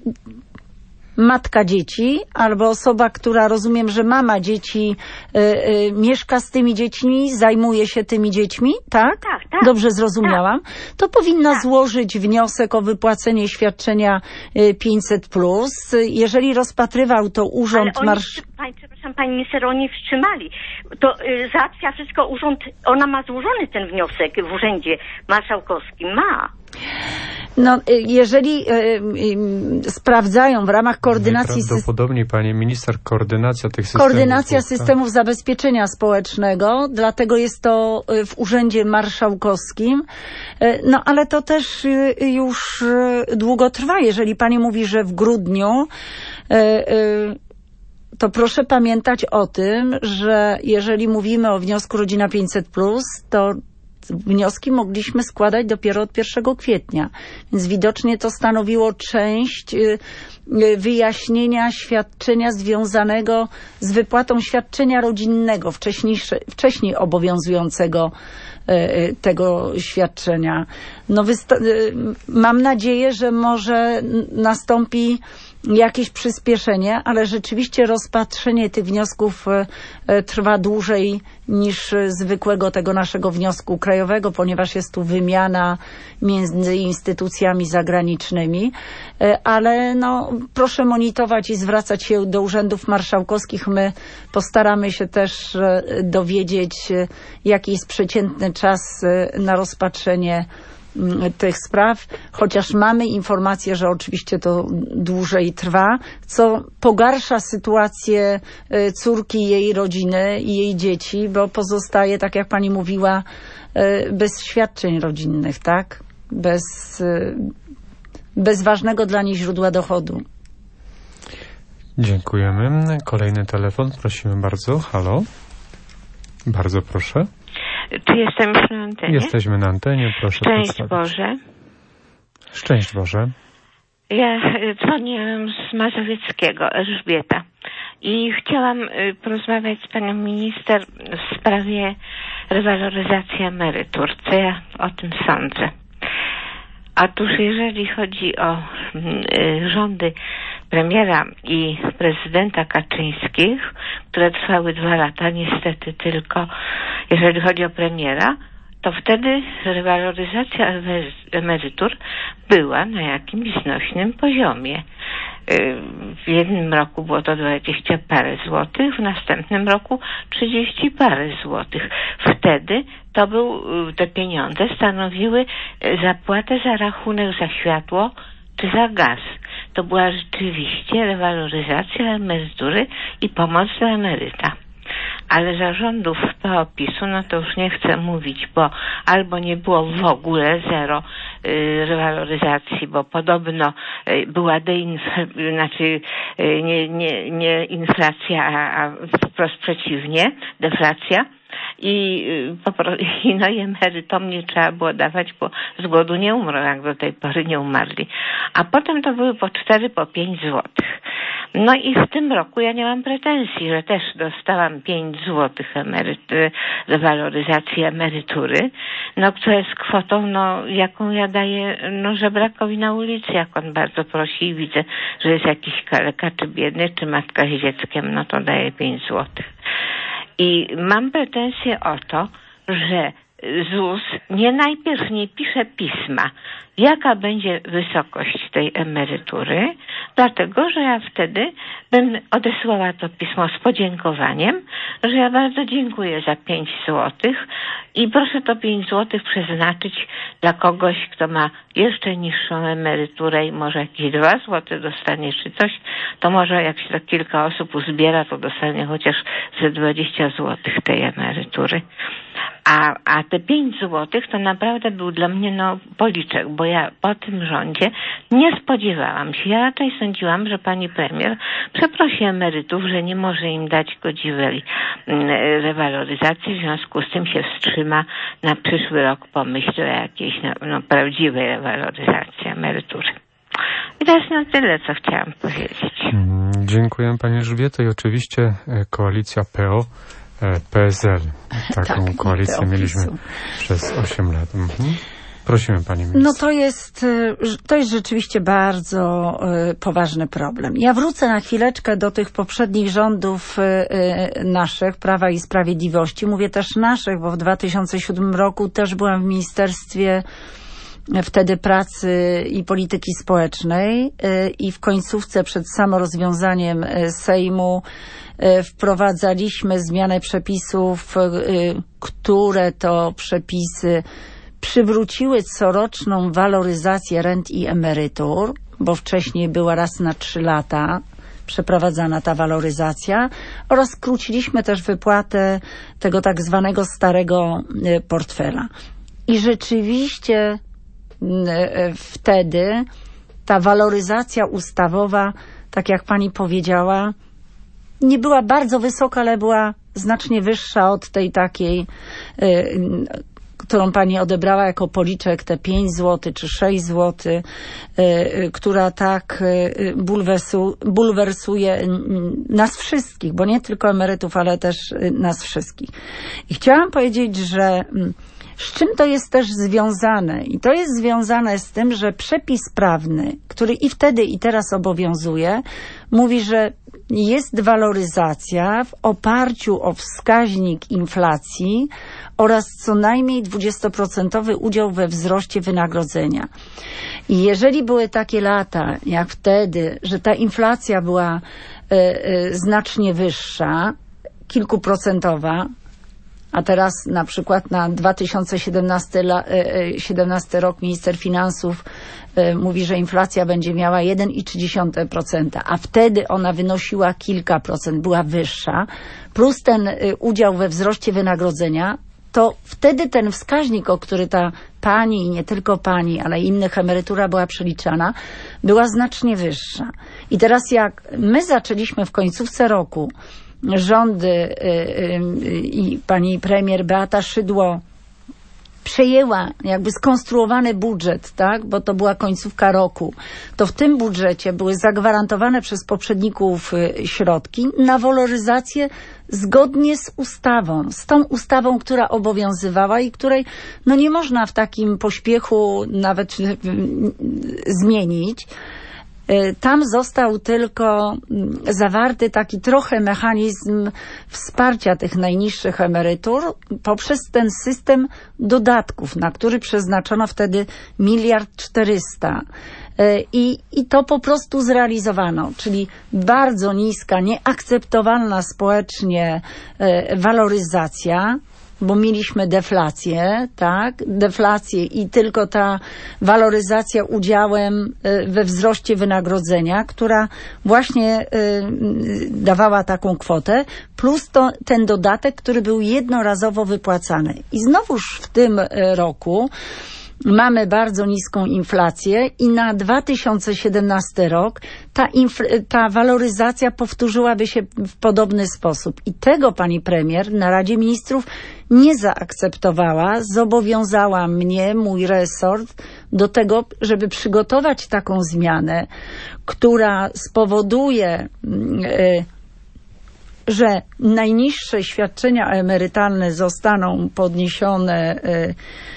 matka dzieci albo osoba, która, rozumiem, że mama dzieci, y, y, mieszka z tymi dziećmi, zajmuje się tymi dziećmi, tak? Tak, tak. Dobrze zrozumiałam. Tak. To powinna tak. złożyć wniosek o wypłacenie świadczenia pięćset plus. Jeżeli rozpatrywał to urząd marsz... Pani, przepraszam, pani minister, oni wstrzymali. To y, załatwia wszystko urząd, ona ma złożony ten wniosek w urzędzie marszałkowskim. Ma. No, jeżeli y, y, sprawdzają w ramach koordynacji... Najprawdopodobniej, pani minister, koordynacja tych systemów... Koordynacja systemów tak? zabezpieczenia społecznego, dlatego jest to w Urzędzie Marszałkowskim. No, ale to też już długo trwa. Jeżeli pani mówi, że w grudniu... Y, y, to proszę pamiętać o tym, że jeżeli mówimy o wniosku Rodzina pięćset plus, to wnioski mogliśmy składać dopiero od pierwszego kwietnia. Więc widocznie to stanowiło część wyjaśnienia świadczenia związanego z wypłatą świadczenia rodzinnego, wcześniej, wcześniej obowiązującego tego świadczenia. No, mam nadzieję, że może nastąpi jakieś przyspieszenie, ale rzeczywiście rozpatrzenie tych wniosków trwa dłużej niż zwykłego tego naszego wniosku krajowego, ponieważ jest tu wymiana między instytucjami zagranicznymi, ale no, proszę monitorować i zwracać się do urzędów marszałkowskich. My postaramy się też dowiedzieć, jaki jest przeciętny czas na rozpatrzenie tych spraw, chociaż mamy informację, że oczywiście to dłużej trwa, co pogarsza sytuację córki, jej rodziny i jej dzieci, bo pozostaje, tak jak pani mówiła, bez świadczeń rodzinnych, tak? Bez, bez ważnego dla niej źródła dochodu. Dziękujemy. Kolejny telefon, prosimy bardzo. Halo? Bardzo proszę. Czy jestem już na antenie? Jesteśmy na antenie, proszę. Szczęść przedstawić. Boże. Szczęść Boże. Ja dzwonię z Mazowieckiego, Elżbieta. I chciałam porozmawiać z panią minister w sprawie rewaloryzacji emerytur. Co ja o tym sądzę? Otóż jeżeli chodzi o y, rządy premiera i prezydenta Kaczyńskich, które trwały dwa lata, niestety tylko jeżeli chodzi o premiera, to wtedy rewaloryzacja emerytur była na jakimś znośnym poziomie. W jednym roku było to dwadzieścia parę złotych, w następnym roku trzydzieści parę złotych. Wtedy to był, te pieniądze stanowiły zapłatę za rachunek za światło czy za gaz. To była rzeczywiście rewaloryzacja emerytury i pomoc dla emeryta. Ale za rządów P O PiS-u, no to już nie chcę mówić, bo albo nie było w ogóle zero y, rewaloryzacji, bo podobno y, była deinflacja, znaczy y, nie, nie, nie inflacja, a, a wprost przeciwnie, deflacja. I, i no i emerytom nie trzeba było dawać, bo z głodu nie umrą, jak do tej pory nie umarli. A potem to były po cztery, po pięć złotych. No i w tym roku ja nie mam pretensji, że też dostałam pięć złotych emerytury, waloryzacji emerytury, no co jest kwotą, no jaką ja daję, no żebrakowi na ulicy, jak on bardzo prosi i widzę, że jest jakiś kaleka, czy biedny, czy matka z dzieckiem, no to daję pięć złotych. I mam pretensję o to, że Z U S nie najpierw nie pisze pisma, jaka będzie wysokość tej emerytury, dlatego, że ja wtedy bym odesłała to pismo z podziękowaniem, że ja bardzo dziękuję za pięć złotych i proszę to pięć złotych przeznaczyć dla kogoś, kto ma jeszcze niższą emeryturę i może jakieś dwa złote dostanie czy coś, to może jak się to kilka osób uzbiera, to dostanie chociaż ze dwadzieścia złotych tej emerytury. A, a te pięć złotych to naprawdę był dla mnie no policzek, bo ja po tym rządzie nie spodziewałam się. Ja raczej sądziłam, że pani premier przeprosi emerytów, że nie może im dać godziwej rewaloryzacji, w związku z tym się wstrzyma na przyszły rok, pomyśli o jakiejś no, no, prawdziwej rewaloryzacji emerytury. I to jest na tyle, co chciałam powiedzieć. Dziękuję pani Elżbieto i oczywiście koalicja P O P S L. Taką tak, koalicję mieliśmy przez osiem lat. Mhm. Prosimy pani minister. No to jest, to jest rzeczywiście bardzo y, poważny problem. Ja wrócę na chwileczkę do tych poprzednich rządów y, naszych, Prawa i Sprawiedliwości. Mówię też naszych, bo w dwa tysiące siódmym roku też byłam w Ministerstwie wtedy Pracy i Polityki Społecznej y, i w końcówce przed samorozwiązaniem Sejmu wprowadzaliśmy zmianę przepisów, które to przepisy przywróciły coroczną waloryzację rent i emerytur, bo wcześniej była raz na trzy lata przeprowadzana ta waloryzacja, oraz skróciliśmy też wypłatę tego tak zwanego starego portfela. I rzeczywiście wtedy ta waloryzacja ustawowa, tak jak pani powiedziała, nie była bardzo wysoka, ale była znacznie wyższa od tej takiej, y, którą pani odebrała jako policzek, te pięć złotych czy sześć złotych, y, y, która tak y, bulwersu, bulwersuje nas wszystkich, bo nie tylko emerytów, ale też y, nas wszystkich. I chciałam powiedzieć, że z czym to jest też związane? I to jest związane z tym, że przepis prawny, który i wtedy i teraz obowiązuje, mówi, że jest waloryzacja w oparciu o wskaźnik inflacji oraz co najmniej dwudziestoprocentowy udział we wzroście wynagrodzenia. I jeżeli były takie lata, jak wtedy, że ta inflacja była y, y, znacznie wyższa, kilkuprocentowa, a teraz na przykład na dwa tysiące siedemnasty rok minister finansów y, mówi, że inflacja będzie miała jeden i trzy dziesiąte procent, a wtedy ona wynosiła kilka procent, była wyższa, plus ten y, udział we wzroście wynagrodzenia, to wtedy ten wskaźnik, o który ta pani i nie tylko pani, ale innych emerytura była przeliczana, była znacznie wyższa. I teraz jak my zaczęliśmy w końcówce roku rządy i pani premier Beata Szydło przejęła jakby skonstruowany budżet, tak, bo to była końcówka roku, to w tym budżecie były zagwarantowane przez poprzedników środki na waloryzację zgodnie z ustawą, z tą ustawą, która obowiązywała i której no nie można w takim pośpiechu nawet zmienić. Tam został tylko zawarty taki trochę mechanizm wsparcia tych najniższych emerytur poprzez ten system dodatków, na który przeznaczono wtedy miliard czterysta. I, I to po prostu zrealizowano, czyli bardzo niska, nieakceptowalna społecznie waloryzacja, bo mieliśmy deflację, tak, deflację i tylko ta waloryzacja udziałem we wzroście wynagrodzenia, która właśnie dawała taką kwotę, plus to, ten dodatek, który był jednorazowo wypłacany. I znowuż w tym roku mamy bardzo niską inflację i na dwa tysiące siedemnasty rok ta, ta waloryzacja powtórzyłaby się w podobny sposób. I tego pani premier na Radzie Ministrów nie zaakceptowała. Zobowiązała mnie, mój resort, do tego, żeby przygotować taką zmianę, która spowoduje, yy, że najniższe świadczenia emerytalne zostaną podniesione yy,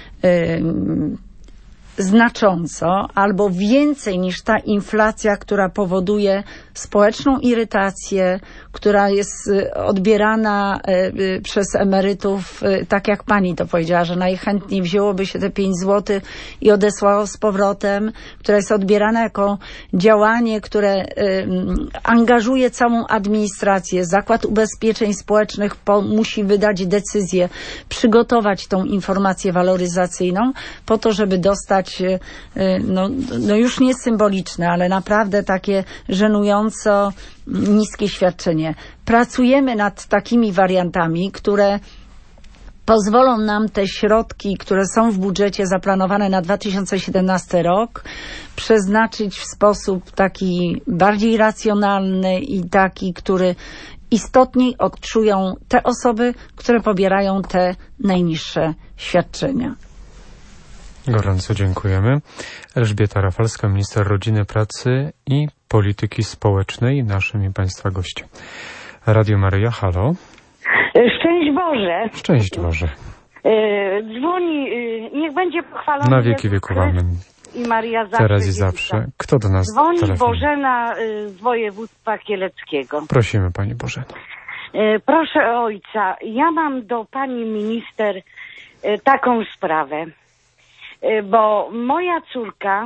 znacząco albo więcej niż ta inflacja, która powoduje społeczną irytację, która jest odbierana przez emerytów, tak jak pani to powiedziała, że najchętniej wzięłoby się te pięć złotych i odesłało z powrotem, która jest odbierana jako działanie, które angażuje całą administrację. Zakład Ubezpieczeń Społecznych po, musi wydać decyzję, przygotować tą informację waloryzacyjną po to, żeby dostać no, no już nie symboliczne, ale naprawdę takie żenująco niskie świadczenie. Pracujemy nad takimi wariantami, które pozwolą nam te środki, które są w budżecie zaplanowane na dwa tysiące siedemnasty rok, przeznaczyć w sposób taki bardziej racjonalny i taki, który istotniej odczują te osoby, które pobierają te najniższe świadczenia. Gorąco dziękujemy. Elżbieta Rafalska, minister rodziny, pracy i polityki społecznej, naszym i państwa gościem. Radio Maryja, halo. Szczęść Boże. Szczęść Boże. Dzwoni, niech będzie pochwalony na wieki wieków, amen. I Maria zawsze. Teraz i zawsze. Kto do nas dzwoni? Telefon? Bożena z województwa kieleckiego. Prosimy, pani Bożeno. Proszę ojca, ja mam do pani minister taką sprawę. Bo moja córka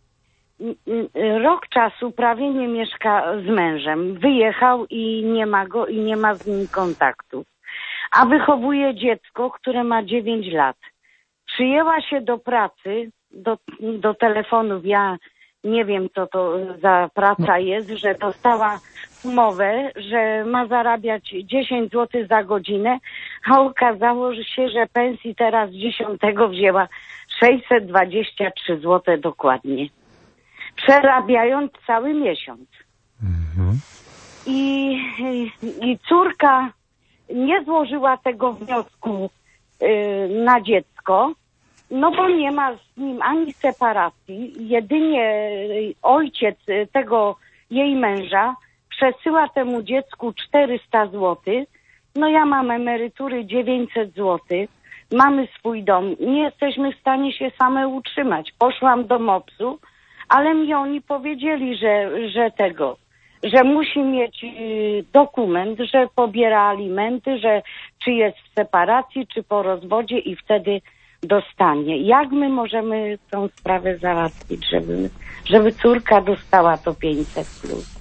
rok czasu prawie nie mieszka z mężem. Wyjechał i nie ma go i nie ma z nim kontaktów. A wychowuje dziecko, które ma dziewięć lat. Przyjęła się do pracy, do, do telefonów. Ja nie wiem, co to za praca jest, że dostała umowę, że ma zarabiać dziesięć złotych za godzinę, a okazało się, że pensji teraz dziesiątego wzięła sześćset dwadzieścia trzy złote dokładnie. Przerabiając cały miesiąc. Mhm. I, I córka nie złożyła tego wniosku y, na dziecko, no bo nie ma z nim ani separacji. Jedynie ojciec tego jej męża przesyła temu dziecku czterysta złotych. No ja mam emerytury dziewięćset złotych. Mamy swój dom. Nie jesteśmy w stanie się same utrzymać. Poszłam do mopsu, ale mi oni powiedzieli, że, że tego, że musi mieć y, dokument, że pobiera alimenty, że czy jest w separacji, czy po rozwodzie i wtedy dostanie. Jak my możemy tą sprawę załatwić, żeby, żeby córka dostała to pięćset plus?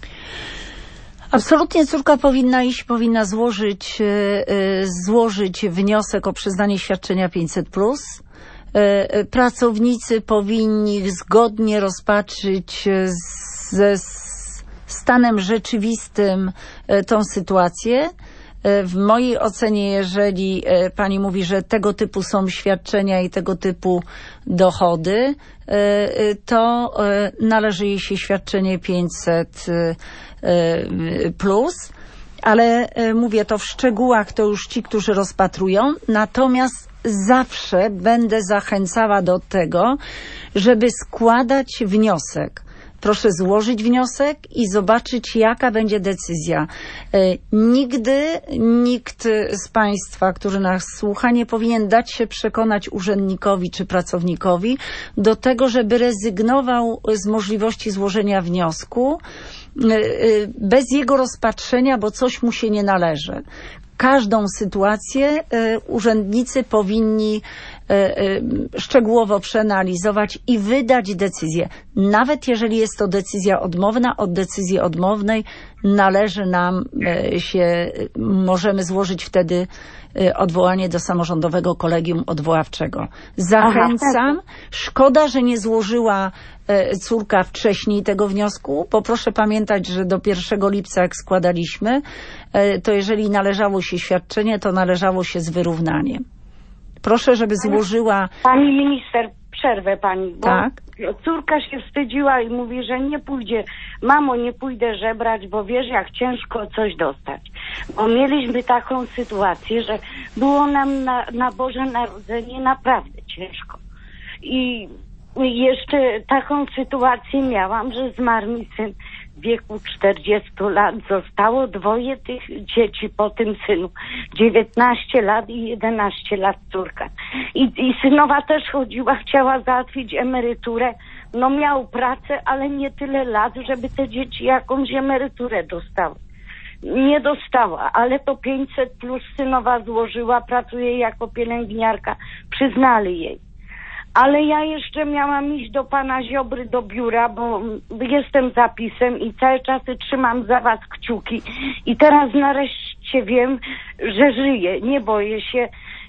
Absolutnie córka powinna iść, powinna złożyć, yy, złożyć wniosek o przyznanie świadczenia pięćset plus. Yy, pracownicy powinni zgodnie rozpatrzyć ze stanem rzeczywistym yy, tą sytuację. W mojej ocenie, jeżeli pani mówi, że tego typu są świadczenia i tego typu dochody, to należy jej się świadczenie pięćset plus, ale mówię to w szczegółach, to już ci, którzy rozpatrują, natomiast zawsze będę zachęcała do tego, żeby składać wniosek proszę złożyć wniosek i zobaczyć, jaka będzie decyzja. Nigdy nikt z Państwa, który nas słucha, nie powinien dać się przekonać urzędnikowi czy pracownikowi do tego, żeby rezygnował z możliwości złożenia wniosku bez jego rozpatrzenia, bo coś mu się nie należy. Każdą sytuację urzędnicy powinni szczegółowo przeanalizować i wydać decyzję. Nawet jeżeli jest to decyzja odmowna, od decyzji odmownej należy nam się, możemy złożyć wtedy odwołanie do samorządowego kolegium odwoławczego. Zachęcam. Aha, szkoda, że nie złożyła córka wcześniej tego wniosku, bo proszę pamiętać, że do pierwszego lipca, jak składaliśmy, to jeżeli należało się świadczenie, to należało się z wyrównaniem. Proszę, żeby złożyła... Pani minister, przerwę pani, bo tak? Córka się wstydziła i mówi, że nie pójdzie. Mamo, nie pójdę żebrać, bo wiesz, jak ciężko coś dostać. Bo mieliśmy taką sytuację, że było nam na, na Boże Narodzenie naprawdę ciężko. I jeszcze taką sytuację miałam, że zmarł mi syn w wieku czterdziestu lat. Zostało dwoje tych dzieci po tym synu. dziewiętnaście lat i jedenaście lat córka. I, i synowa też chodziła, chciała załatwić emeryturę. No miał pracę, ale nie tyle lat, żeby te dzieci jakąś emeryturę dostały. Nie dostała, ale to pięćset plus synowa złożyła, pracuje jako pielęgniarka. Przyznali jej. Ale ja jeszcze miałam iść do pana Ziobry do biura, bo jestem zapisem i cały czas trzymam za was kciuki. I teraz nareszcie wiem, że żyję. Nie boję się.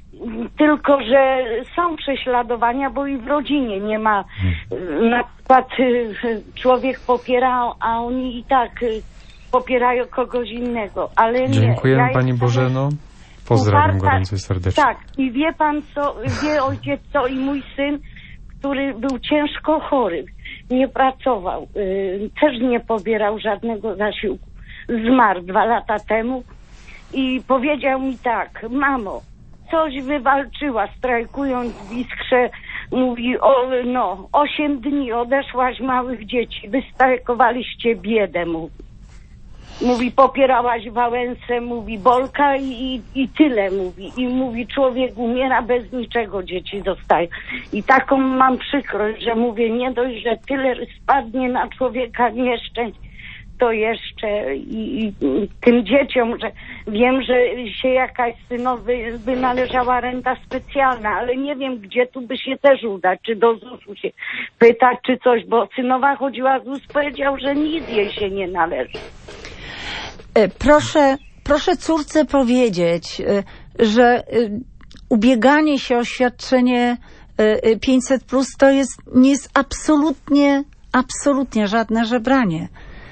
Tylko, że są prześladowania, bo i w rodzinie nie ma. Na przykład człowiek popiera, a oni i tak popierają kogoś innego. Ale nie. Dziękujemy ja pani Bożeno. Pozdrawiam gorąco i serdecznie. Tak, i wie pan co, wie ojciec co, i mój syn, który był ciężko chory, nie pracował, yy, też nie pobierał żadnego zasiłku. Zmarł dwa lata temu i powiedział mi tak: mamo, coś wywalczyła, strajkując w Iskrze, mówi, o, no, osiem dni odeszłaś małych dzieci, wystrajkowaliście biedę, mówi. Mówi, popierałaś Wałęsę, mówi, Bolka i, i, i tyle, mówi. I mówi, człowiek umiera, bez niczego dzieci zostają. I taką mam przykrość, że mówię, nie dość, że tyle spadnie na człowieka nieszczęść, to jeszcze i, i tym dzieciom, że wiem, że się jakaś synowy by należała renta specjalna, ale nie wiem, gdzie tu by się też udać, czy do zusu się pytać, czy coś, bo synowa chodziła, ZUS powiedział, że nic jej się nie należy. Proszę, proszę córce powiedzieć, że ubieganie się o świadczenie pięćset plus to jest, nie jest absolutnie, absolutnie żadne żebranie.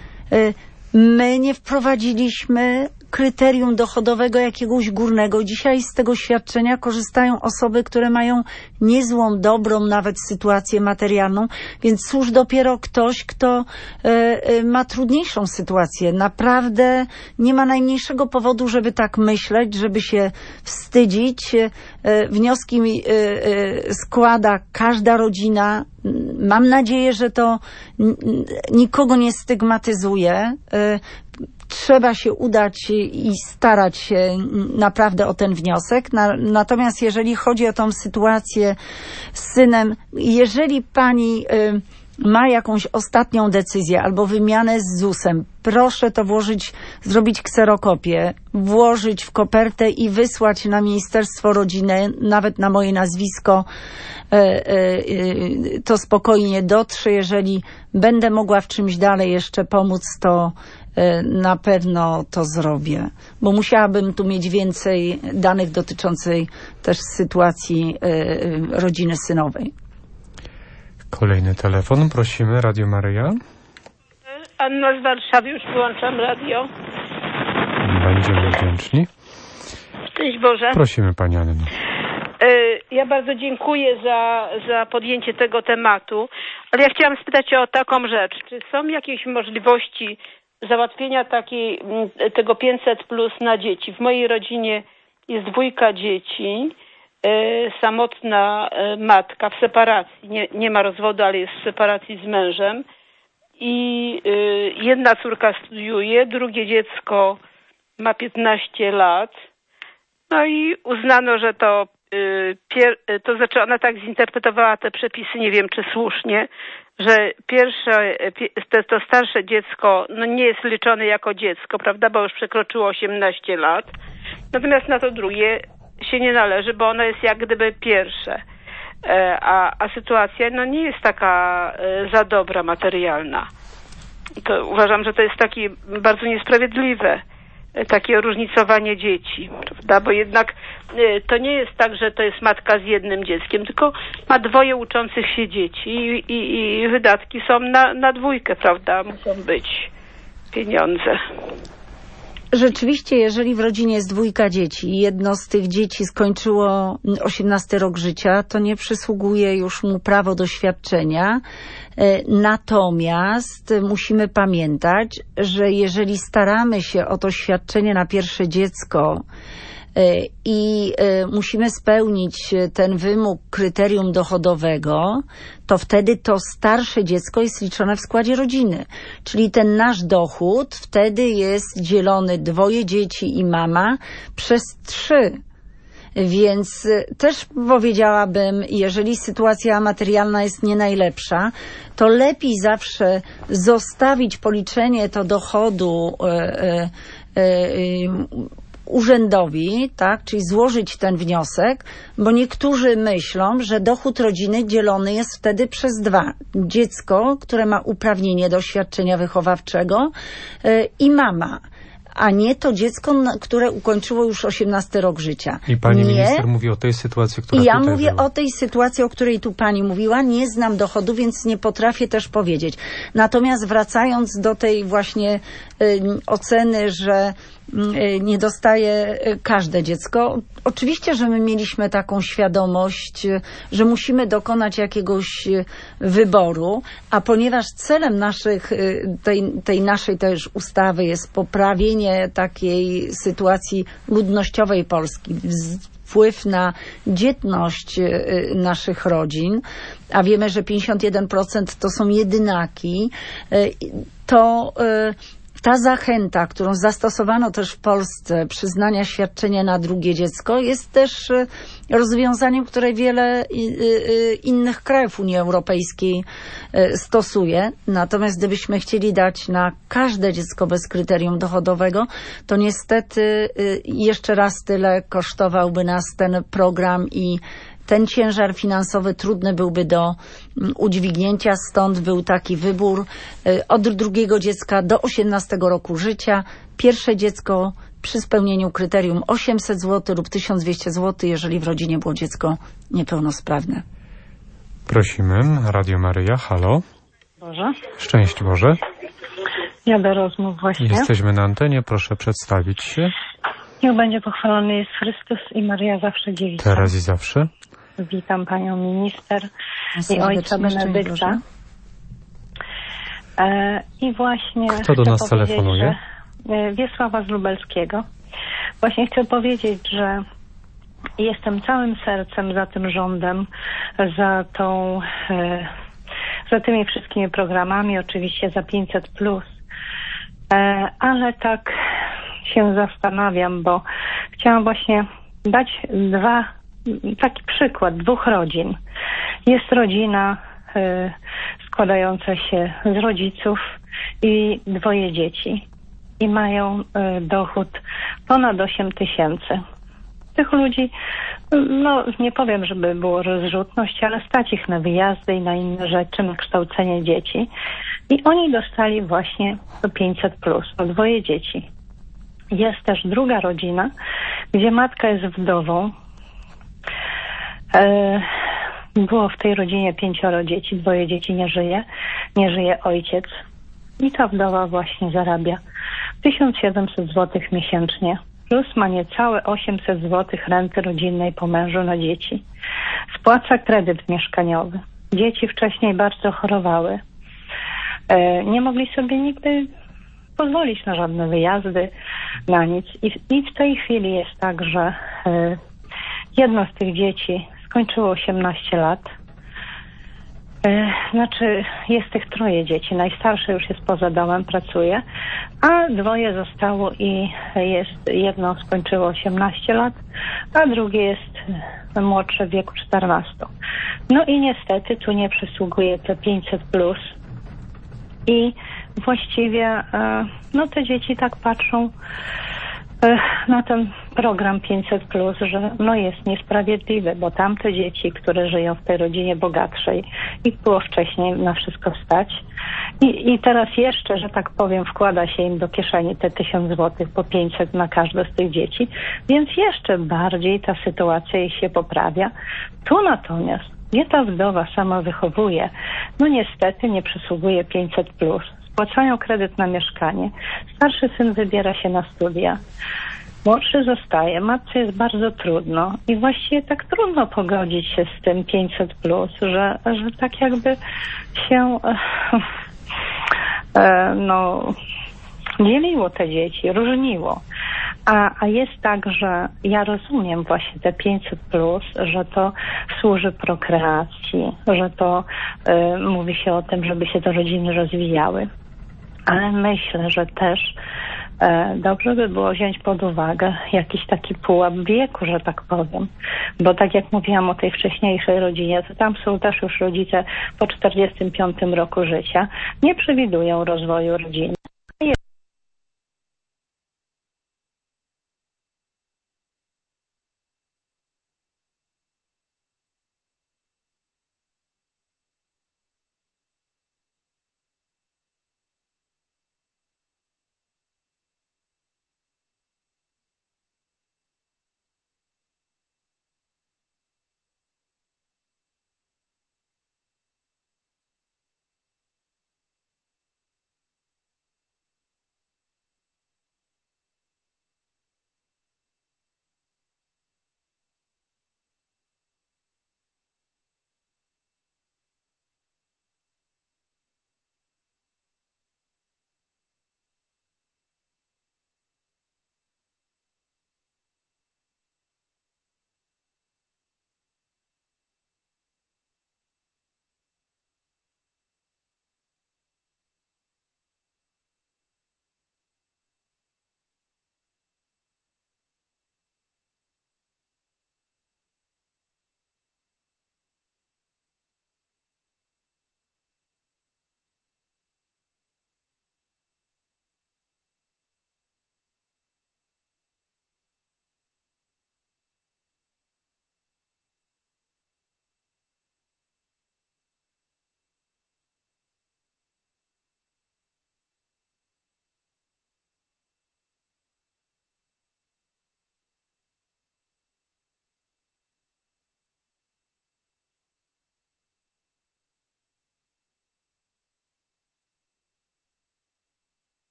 My nie wprowadziliśmy kryterium dochodowego jakiegoś górnego. Dzisiaj z tego świadczenia korzystają osoby, które mają niezłą, dobrą nawet sytuację materialną, więc cóż dopiero ktoś, kto y, y, ma trudniejszą sytuację. Naprawdę nie ma najmniejszego powodu, żeby tak myśleć, żeby się wstydzić. Y, wnioski y, y, składa każda rodzina. Mam nadzieję, że to nikogo nie stygmatyzuje. Trzeba się udać i starać się naprawdę o ten wniosek. Na, natomiast jeżeli chodzi o tą sytuację z synem, jeżeli pani y, ma jakąś ostatnią decyzję albo wymianę z zusem, proszę to włożyć, zrobić kserokopię, włożyć w kopertę i wysłać na Ministerstwo Rodziny, nawet na moje nazwisko. Y, y, to spokojnie dotrze. Jeżeli będę mogła w czymś dalej jeszcze pomóc, to na pewno to zrobię, bo musiałabym tu mieć więcej danych dotyczącej też sytuacji y, rodziny synowej. Kolejny telefon, prosimy, Radio Maryja. Anna z Warszawy, już wyłączam radio. Będziemy wdzięczni. Szczęść Boże. Prosimy Pani Anno. Ja bardzo dziękuję za, za podjęcie tego tematu, ale ja chciałam spytać o taką rzecz. Czy są jakieś możliwości załatwienia takiej, tego pięćset plus na dzieci? W mojej rodzinie jest dwójka dzieci, e, samotna e, matka w separacji, nie, nie ma rozwodu, ale jest w separacji z mężem i jedna córka studiuje, drugie dziecko ma piętnaście lat. No i uznano, że to, to znaczy ona tak zinterpretowała te przepisy, nie wiem czy słusznie, że pierwsze, to, to starsze dziecko no nie jest liczone jako dziecko, prawda, bo już przekroczyło osiemnaście lat. Natomiast na to drugie się nie należy, bo ono jest jak gdyby pierwsze. A, a sytuacja no nie jest taka za dobra materialna. To uważam, że to jest takie bardzo niesprawiedliwe, takie różnicowanie dzieci, prawda? Bo jednak to nie jest tak, że to jest matka z jednym dzieckiem, tylko ma dwoje uczących się dzieci i, i, i wydatki są na, na dwójkę, prawda? Muszą być pieniądze. Rzeczywiście, jeżeli w rodzinie jest dwójka dzieci i jedno z tych dzieci skończyło osiemnasty rok życia, to nie przysługuje już mu prawo do świadczenia. Natomiast musimy pamiętać, że jeżeli staramy się o to świadczenie na pierwsze dziecko i musimy spełnić ten wymóg kryterium dochodowego, to wtedy to starsze dziecko jest liczone w składzie rodziny. Czyli ten nasz dochód wtedy jest dzielony dwoje dzieci i mama przez trzy. Więc też powiedziałabym, jeżeli sytuacja materialna jest nie najlepsza, to lepiej zawsze zostawić policzenie to dochodu yy, yy, yy, urzędowi, tak, czyli złożyć ten wniosek, bo niektórzy myślą, że dochód rodziny dzielony jest wtedy przez dwa. Dziecko, które ma uprawnienie do świadczenia wychowawczego yy, i mama, a nie to dziecko, które ukończyło już osiemnasty rok życia. I pani nie. minister mówi o tej sytuacji, która I ja tutaj mówię była. o tej sytuacji, o której tu pani mówiła. Nie znam dochodu, więc nie potrafię też powiedzieć. Natomiast wracając do tej właśnie y, oceny, że y, nie dostaje każde dziecko. Oczywiście, że my mieliśmy taką świadomość, y, że musimy dokonać jakiegoś y, wyboru, a ponieważ celem naszych, y, tej, tej naszej też ustawy jest poprawienie takiej sytuacji ludnościowej Polski, wpływ na dzietność naszych rodzin, a wiemy, że pięćdziesiąt jeden procent to są jedynaki, to ta zachęta, którą zastosowano też w Polsce, przyznania świadczenia na drugie dziecko, jest też rozwiązaniem, które wiele innych krajów Unii Europejskiej stosuje. Natomiast gdybyśmy chcieli dać na każde dziecko bez kryterium dochodowego, to niestety jeszcze raz tyle kosztowałby nas ten program i ten ciężar finansowy trudny byłby do udźwignięcia, stąd był taki wybór od drugiego dziecka do osiemnastego roku życia. Pierwsze dziecko przy spełnieniu kryterium osiemset złotych lub tysiąc dwieście złotych, jeżeli w rodzinie było dziecko niepełnosprawne. Prosimy, Radio Maryja, halo. Boże. Szczęść Boże. Ja do rozmów właśnie. Jesteśmy na antenie, proszę przedstawić się. Niech będzie pochwalony jest Chrystus i Maryja zawsze dziewica. Teraz i zawsze. Witam panią minister i ojca Benedykta. E, I właśnie... Kto do nas telefonuje? Że, Wiesława z Lubelskiego. Właśnie chcę powiedzieć, że jestem całym sercem za tym rządem, za tą, e, za tymi wszystkimi programami, oczywiście za pięćset plus, e, ale tak się zastanawiam, bo chciałam właśnie dać dwa, taki przykład dwóch rodzin. Jest rodzina y, składająca się z rodziców i dwoje dzieci i mają y, dochód ponad osiem tysięcy. Tych ludzi, no nie powiem, żeby było rozrzutność, ale stać ich na wyjazdy i na inne rzeczy, na kształcenie dzieci. I oni dostali właśnie to pięćset plus, o dwoje dzieci. Jest też druga rodzina, gdzie matka jest wdową. E, było w tej rodzinie pięcioro dzieci, dwoje dzieci nie żyje, nie żyje ojciec. I ta wdowa właśnie zarabia tysiąc siedemset złotych miesięcznie. Plus ma niecałe osiemset złotych renty rodzinnej po mężu na dzieci. Spłaca kredyt mieszkaniowy. Dzieci wcześniej bardzo chorowały. E, nie mogli sobie nigdy pozwolić na żadne wyjazdy, na nic. I, i w tej chwili jest tak, że y, jedno z tych dzieci skończyło osiemnaście lat. Znaczy, jest tych troje dzieci. Najstarsze już jest poza domem, pracuje, a dwoje zostało i jest, jedno skończyło osiemnaście lat, a drugie jest młodsze w wieku czternaście. No i niestety tu nie przysługuje te pięćset plus i właściwie no te dzieci tak patrzą na ten program pięćset plus, że no jest niesprawiedliwy, bo tamte dzieci, które żyją w tej rodzinie bogatszej, ich było wcześniej na wszystko stać i, i teraz jeszcze, że tak powiem, wkłada się im do kieszeni te tysiąc złotych po pięćset na każde z tych dzieci, więc jeszcze bardziej ta sytuacja jej się poprawia. Tu natomiast nie ta wdowa sama wychowuje, no niestety nie przysługuje pięćset plus. Spłacają kredyt na mieszkanie. Starszy syn wybiera się na studia. Młodszy zostaje. Matce jest bardzo trudno i właściwie tak trudno pogodzić się z tym pięćset plus, że, że tak jakby się e, no dzieliło te dzieci, różniło. A, a jest tak, że ja rozumiem właśnie te pięćset plus, że to służy prokreacji, że to y, mówi się o tym, żeby się te rodziny rozwijały. Ale myślę, że też e, dobrze by było wziąć pod uwagę jakiś taki pułap wieku, że tak powiem. Bo tak jak mówiłam o tej wcześniejszej rodzinie, to tam są też już rodzice po czterdziestym piątym roku życia. Nie przewidują rozwoju rodziny.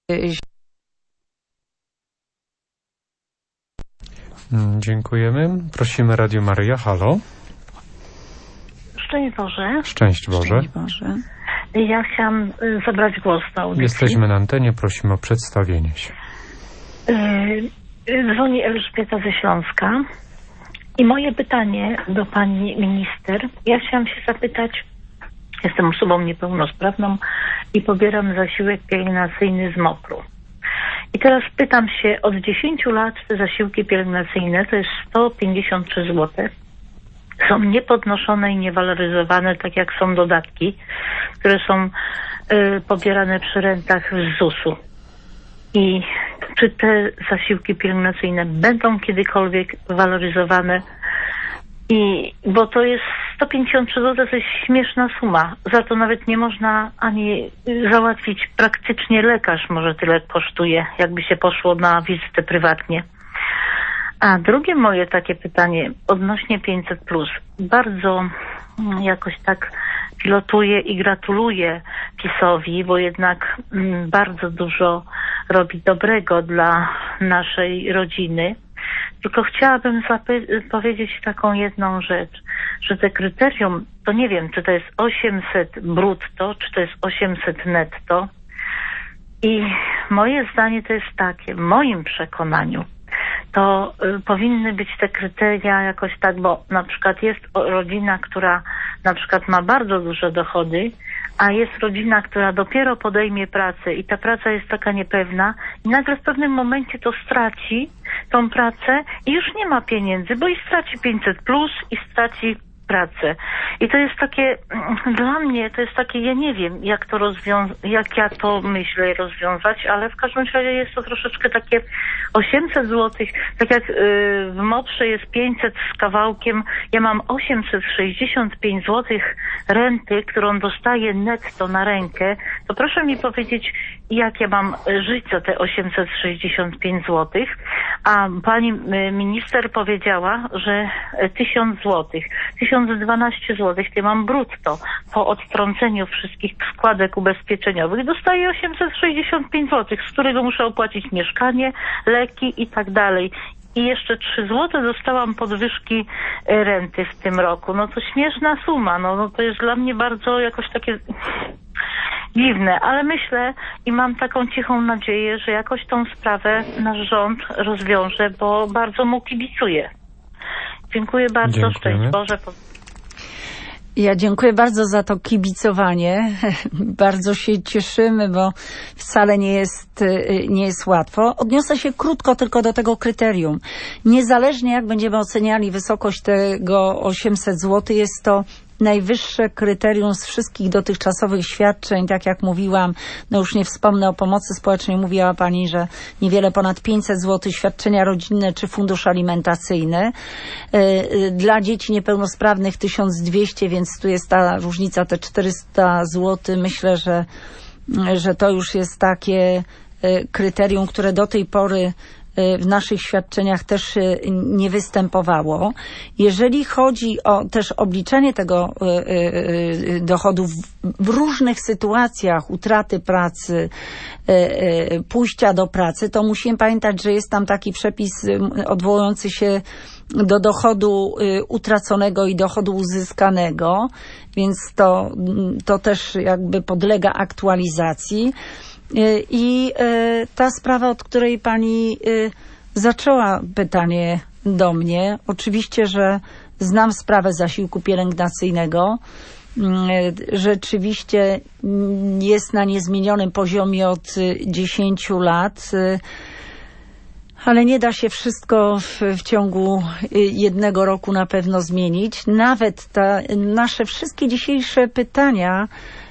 Dziękujemy. Prosimy Radio Maryja. Halo. Szczęść Boże. Szczęść Boże. Szczęść Boże. Ja chciałam zabrać głos na audycji. Jesteśmy na antenie, prosimy o przedstawienie się. Yy, dzwoni Elżbieta ze Śląska i moje pytanie do pani minister. Ja chciałam się zapytać, jestem osobą niepełnosprawną i pobieram zasiłek pielęgnacyjny z mokru. I teraz pytam się, od dziesięciu lat te zasiłki pielęgnacyjne, to jest sto pięćdziesiąt trzy złote, są niepodnoszone i niewaloryzowane, tak jak są dodatki, które są y, pobierane przy rentach z zusu. I czy te zasiłki pielęgnacyjne będą kiedykolwiek waloryzowane? I, bo to jest sto pięćdziesiąt trzy złote, to jest śmieszna suma. Za to nawet nie można ani załatwić, praktycznie lekarz może tyle kosztuje, jakby się poszło na wizytę prywatnie. A drugie moje takie pytanie odnośnie pięćset plus. Bardzo jakoś tak pilotuję i gratuluję PiS-owi, bo jednak mm, bardzo dużo robi dobrego dla naszej rodziny. Tylko chciałabym powiedzieć taką jedną rzecz, że te kryterium, to nie wiem, czy to jest osiemset brutto, czy to jest osiemset netto. I moje zdanie to jest takie, w moim przekonaniu, to y, powinny być te kryteria jakoś tak, bo na przykład jest rodzina, która na przykład ma bardzo duże dochody, a jest rodzina, która dopiero podejmie pracę i ta praca jest taka niepewna i nagle w pewnym momencie to straci tą pracę i już nie ma pieniędzy, bo i straci pięćset plus i straci pracę. I to jest takie, dla mnie to jest takie, ja nie wiem, jak to rozwiązać, jak ja to myślę rozwiązać, ale w każdym razie jest to troszeczkę takie osiemset złotych, tak jak yy, w Moprze jest pięćset z kawałkiem, ja mam osiemset sześćdziesiąt pięć złotych renty, którą dostaję netto na rękę, to proszę mi powiedzieć, jak ja mam żyć za te osiemset sześćdziesiąt pięć złotych, a pani minister powiedziała, że tysiąc złotych, tysiąc dwanaście złotych, ja mam brutto po odtrąceniu wszystkich składek ubezpieczeniowych, dostaję osiemset sześćdziesiąt pięć złotych, z którego muszę opłacić mieszkanie, leki i tak dalej. I jeszcze trzy złote dostałam podwyżki renty w tym roku. No to śmieszna suma, no, no to jest dla mnie bardzo jakoś takie dziwne, ale myślę i mam taką cichą nadzieję, że jakoś tą sprawę nasz rząd rozwiąże, bo bardzo mu kibicuję. Dziękuję bardzo. Dziękujemy. Szczęść Boże. Ja dziękuję bardzo za to kibicowanie. Bardzo się cieszymy, bo wcale nie jest, nie jest łatwo. Odniosę się krótko tylko do tego kryterium. Niezależnie jak będziemy oceniali wysokość tego osiemset złotych, jest to najwyższe kryterium z wszystkich dotychczasowych świadczeń, tak jak mówiłam, no już nie wspomnę o pomocy społecznej, mówiła pani, że niewiele ponad pięćset złotych świadczenia rodzinne czy fundusz alimentacyjny. Dla dzieci niepełnosprawnych tysiąc dwieście, więc tu jest ta różnica, te czterysta złotych. Myślę, że, że to już jest takie kryterium, które do tej pory w naszych świadczeniach też nie występowało. Jeżeli chodzi o też obliczenie tego dochodu w różnych sytuacjach, utraty pracy, pójścia do pracy, to musimy pamiętać, że jest tam taki przepis odwołujący się do dochodu utraconego i dochodu uzyskanego, więc to, to też jakby podlega aktualizacji. I ta sprawa, od której pani zaczęła pytanie do mnie, oczywiście, że znam sprawę zasiłku pielęgnacyjnego. Rzeczywiście jest na niezmienionym poziomie od dziesięciu lat, ale nie da się wszystko w, w ciągu jednego roku na pewno zmienić. Nawet te nasze wszystkie dzisiejsze pytania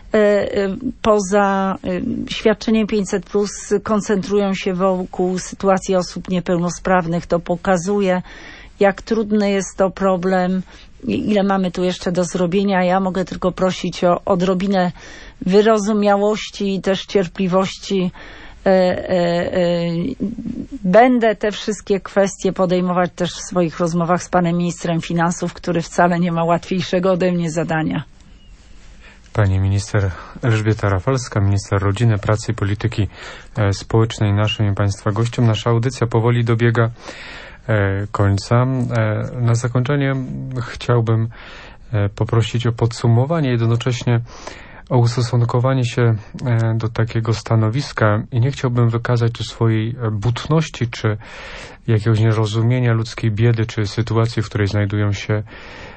poza świadczeniem pięćset plus koncentrują się wokół sytuacji osób niepełnosprawnych. To pokazuje, jak trudny jest to problem, ile mamy tu jeszcze do zrobienia. Ja mogę tylko prosić o odrobinę wyrozumiałości i też cierpliwości. Będę te wszystkie kwestie podejmować też w swoich rozmowach z panem ministrem finansów, który wcale nie ma łatwiejszego ode mnie zadania. Pani minister Elżbieta Rafalska, minister rodziny, pracy i polityki społecznej, naszym i Państwa gościem. Nasza audycja powoli dobiega końca. Na zakończenie chciałbym poprosić o podsumowanie i jednocześnie o ustosunkowanie się do takiego stanowiska i nie chciałbym wykazać tu swojej butności, czy jakiegoś nierozumienia ludzkiej biedy, czy sytuacji, w której znajdują się e,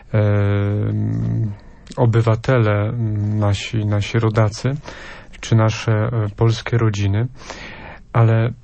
obywatele, nasi, nasi rodacy, czy nasze e, polskie rodziny, ale e,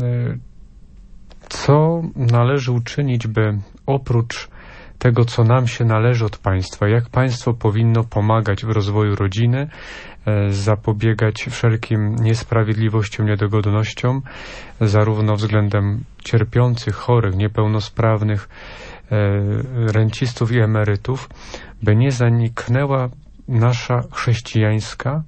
co należy uczynić, by oprócz tego, co nam się należy od państwa, jak państwo powinno pomagać w rozwoju rodziny, zapobiegać wszelkim niesprawiedliwościom, niedogodnościom, zarówno względem cierpiących, chorych, niepełnosprawnych, rencistów i emerytów, by nie zaniknęła nasza chrześcijańska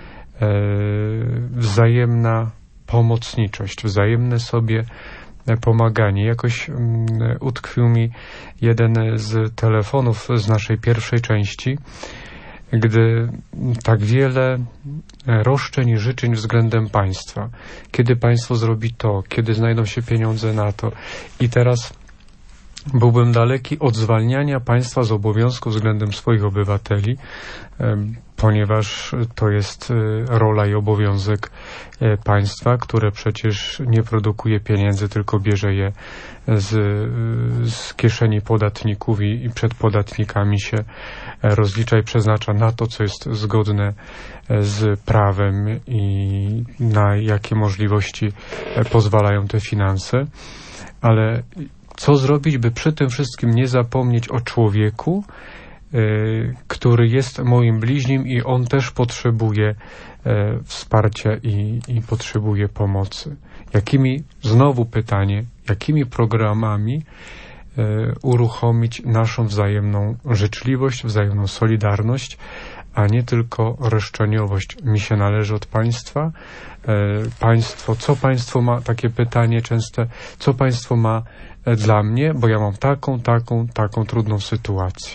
wzajemna pomocniczość, wzajemne sobie pomaganie. Jakoś um, utkwił mi jeden z telefonów z naszej pierwszej części, gdy tak wiele roszczeń i życzeń względem państwa. Kiedy państwo zrobi to, kiedy znajdą się pieniądze na to. I teraz byłbym daleki od zwalniania państwa z obowiązku względem swoich obywateli, ponieważ to jest rola i obowiązek państwa, które przecież nie produkuje pieniędzy, tylko bierze je z, z kieszeni podatników i, i przed podatnikami się rozlicza i przeznacza na to, co jest zgodne z prawem i na jakie możliwości pozwalają te finanse. Ale co zrobić, by przy tym wszystkim nie zapomnieć o człowieku, y, który jest moim bliźnim i on też potrzebuje y, wsparcia i, i potrzebuje pomocy. Jakimi, znowu pytanie, jakimi programami y, uruchomić naszą wzajemną życzliwość, wzajemną solidarność, a nie tylko roszczeniowość. Mi się należy od państwa. Państwo, co państwo ma, takie pytanie częste, co państwo ma dla mnie, bo ja mam taką, taką, taką trudną sytuację.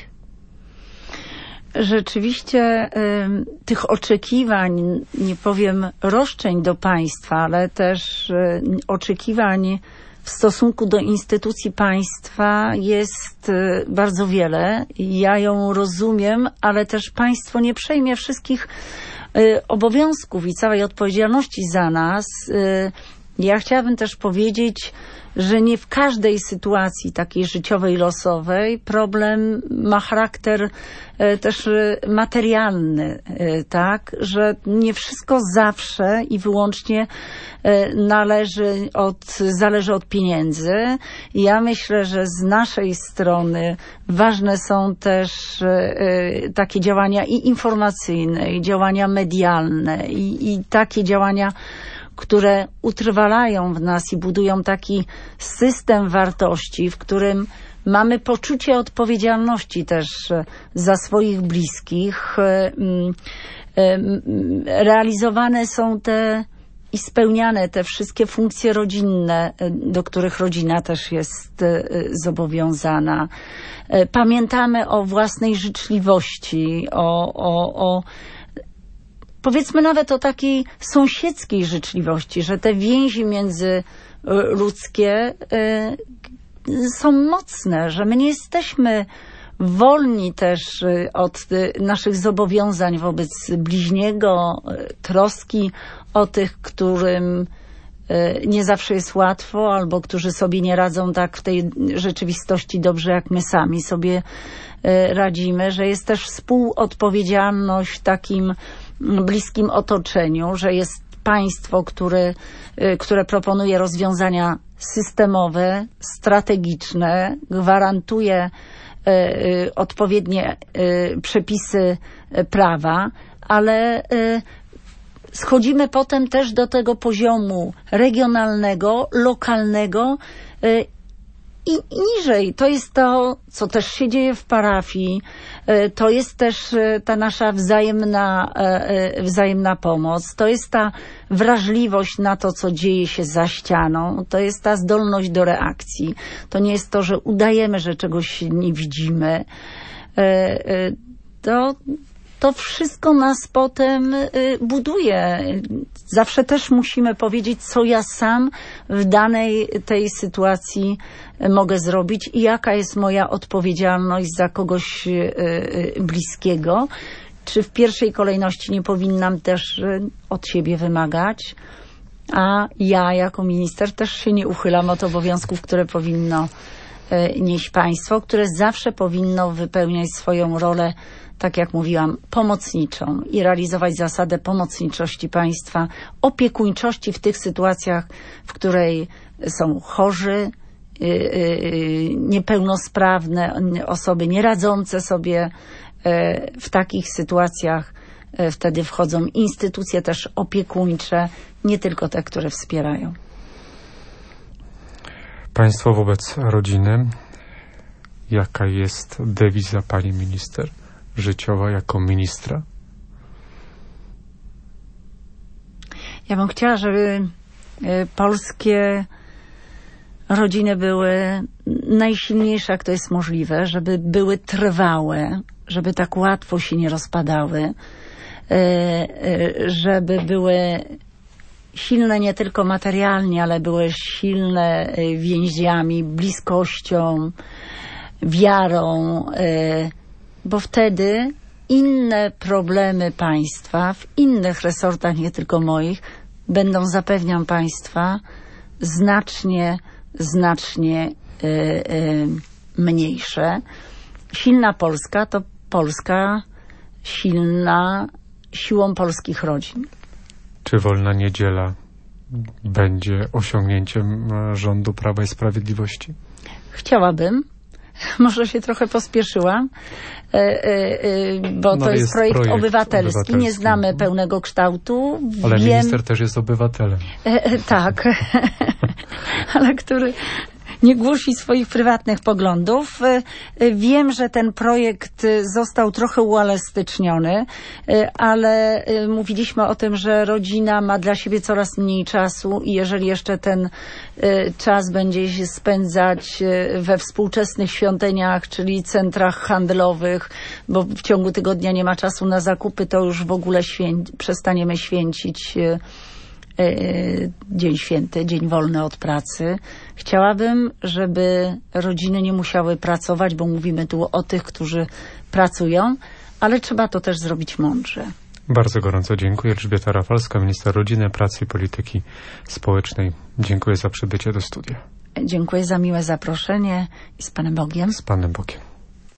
Rzeczywiście y, tych oczekiwań, nie powiem roszczeń do państwa, ale też y, oczekiwań w stosunku do instytucji państwa jest y, bardzo wiele. Ja ją rozumiem, ale też państwo nie przejmie wszystkich y, obowiązków i całej odpowiedzialności za nas. Y, ja chciałabym też powiedzieć, że nie w każdej sytuacji takiej życiowej, losowej problem ma charakter e, też e, materialny, e, tak, że nie wszystko zawsze i wyłącznie e, należy od, zależy od pieniędzy. Ja myślę, że z naszej strony ważne są też e, takie działania i informacyjne, i działania medialne, i, i takie działania, które utrwalają w nas i budują taki system wartości, w którym mamy poczucie odpowiedzialności też za swoich bliskich. Realizowane są te i spełniane te wszystkie funkcje rodzinne, do których rodzina też jest zobowiązana. Pamiętamy o własnej życzliwości, o, o, o powiedzmy nawet o takiej sąsiedzkiej życzliwości, że te więzi międzyludzkie y, są mocne, że my nie jesteśmy wolni też od naszych zobowiązań wobec bliźniego, troski o tych, którym nie zawsze jest łatwo, albo którzy sobie nie radzą tak w tej rzeczywistości dobrze, jak my sami sobie radzimy, że jest też współodpowiedzialność w takim bliskim otoczeniu, że jest państwo, które, które proponuje rozwiązania systemowe, strategiczne, gwarantuje odpowiednie przepisy prawa, ale schodzimy potem też do tego poziomu regionalnego, lokalnego i niżej. To jest to, co też się dzieje w parafii. To jest też ta nasza wzajemna, wzajemna pomoc. To jest ta wrażliwość na to, co dzieje się za ścianą. To jest ta zdolność do reakcji. To nie jest to, że udajemy, że czegoś nie widzimy. To, to wszystko nas potem buduje. Zawsze też musimy powiedzieć, co ja sam w danej tej sytuacji mogę zrobić i jaka jest moja odpowiedzialność za kogoś bliskiego. Czy w pierwszej kolejności nie powinnam też od siebie wymagać, a ja jako minister też się nie uchylam od obowiązków, które powinno nieść państwo, które zawsze powinno wypełniać swoją rolę, tak jak mówiłam, pomocniczą i realizować zasadę pomocniczości państwa, opiekuńczości w tych sytuacjach, w której są chorzy, niepełnosprawne osoby, nieradzące sobie w takich sytuacjach. Wtedy wchodzą instytucje też opiekuńcze, nie tylko te, które wspierają. Państwo wobec rodziny, jaka jest dewiza pani minister życiowa jako ministra? Ja bym chciała, żeby polskie rodziny były najsilniejsze, jak to jest możliwe, żeby były trwałe, żeby tak łatwo się nie rozpadały, żeby były silne nie tylko materialnie, ale były silne więziami, bliskością, wiarą, bo wtedy inne problemy państwa w innych resortach, nie tylko moich, będą, zapewniam państwa, znacznie, znacznie y, y, mniejsze. Silna Polska to Polska silna siłą polskich rodzin. Czy wolna niedziela będzie osiągnięciem rządu Prawa i Sprawiedliwości? Chciałabym. Może się trochę pospieszyłam, bo no to jest, jest projekt, projekt obywatelski. obywatelski. Nie znamy pełnego kształtu. Ale Wiem... minister też jest obywatelem. Tak, ale który nie głosi swoich prywatnych poglądów. Wiem, że ten projekt został trochę uelastyczniony, ale mówiliśmy o tym, że rodzina ma dla siebie coraz mniej czasu i jeżeli jeszcze ten czas będzie się spędzać we współczesnych świątyniach, czyli centrach handlowych, bo w ciągu tygodnia nie ma czasu na zakupy, to już w ogóle świę- przestaniemy święcić Dzień Święty, dzień wolny od pracy. Chciałabym, żeby rodziny nie musiały pracować, bo mówimy tu o tych, którzy pracują, ale trzeba to też zrobić mądrze. Bardzo gorąco dziękuję. Elżbieta Rafalska, minister rodziny, pracy i polityki społecznej. Dziękuję za przybycie do studia. Dziękuję za miłe zaproszenie i z Panem Bogiem. Z Panem Bogiem.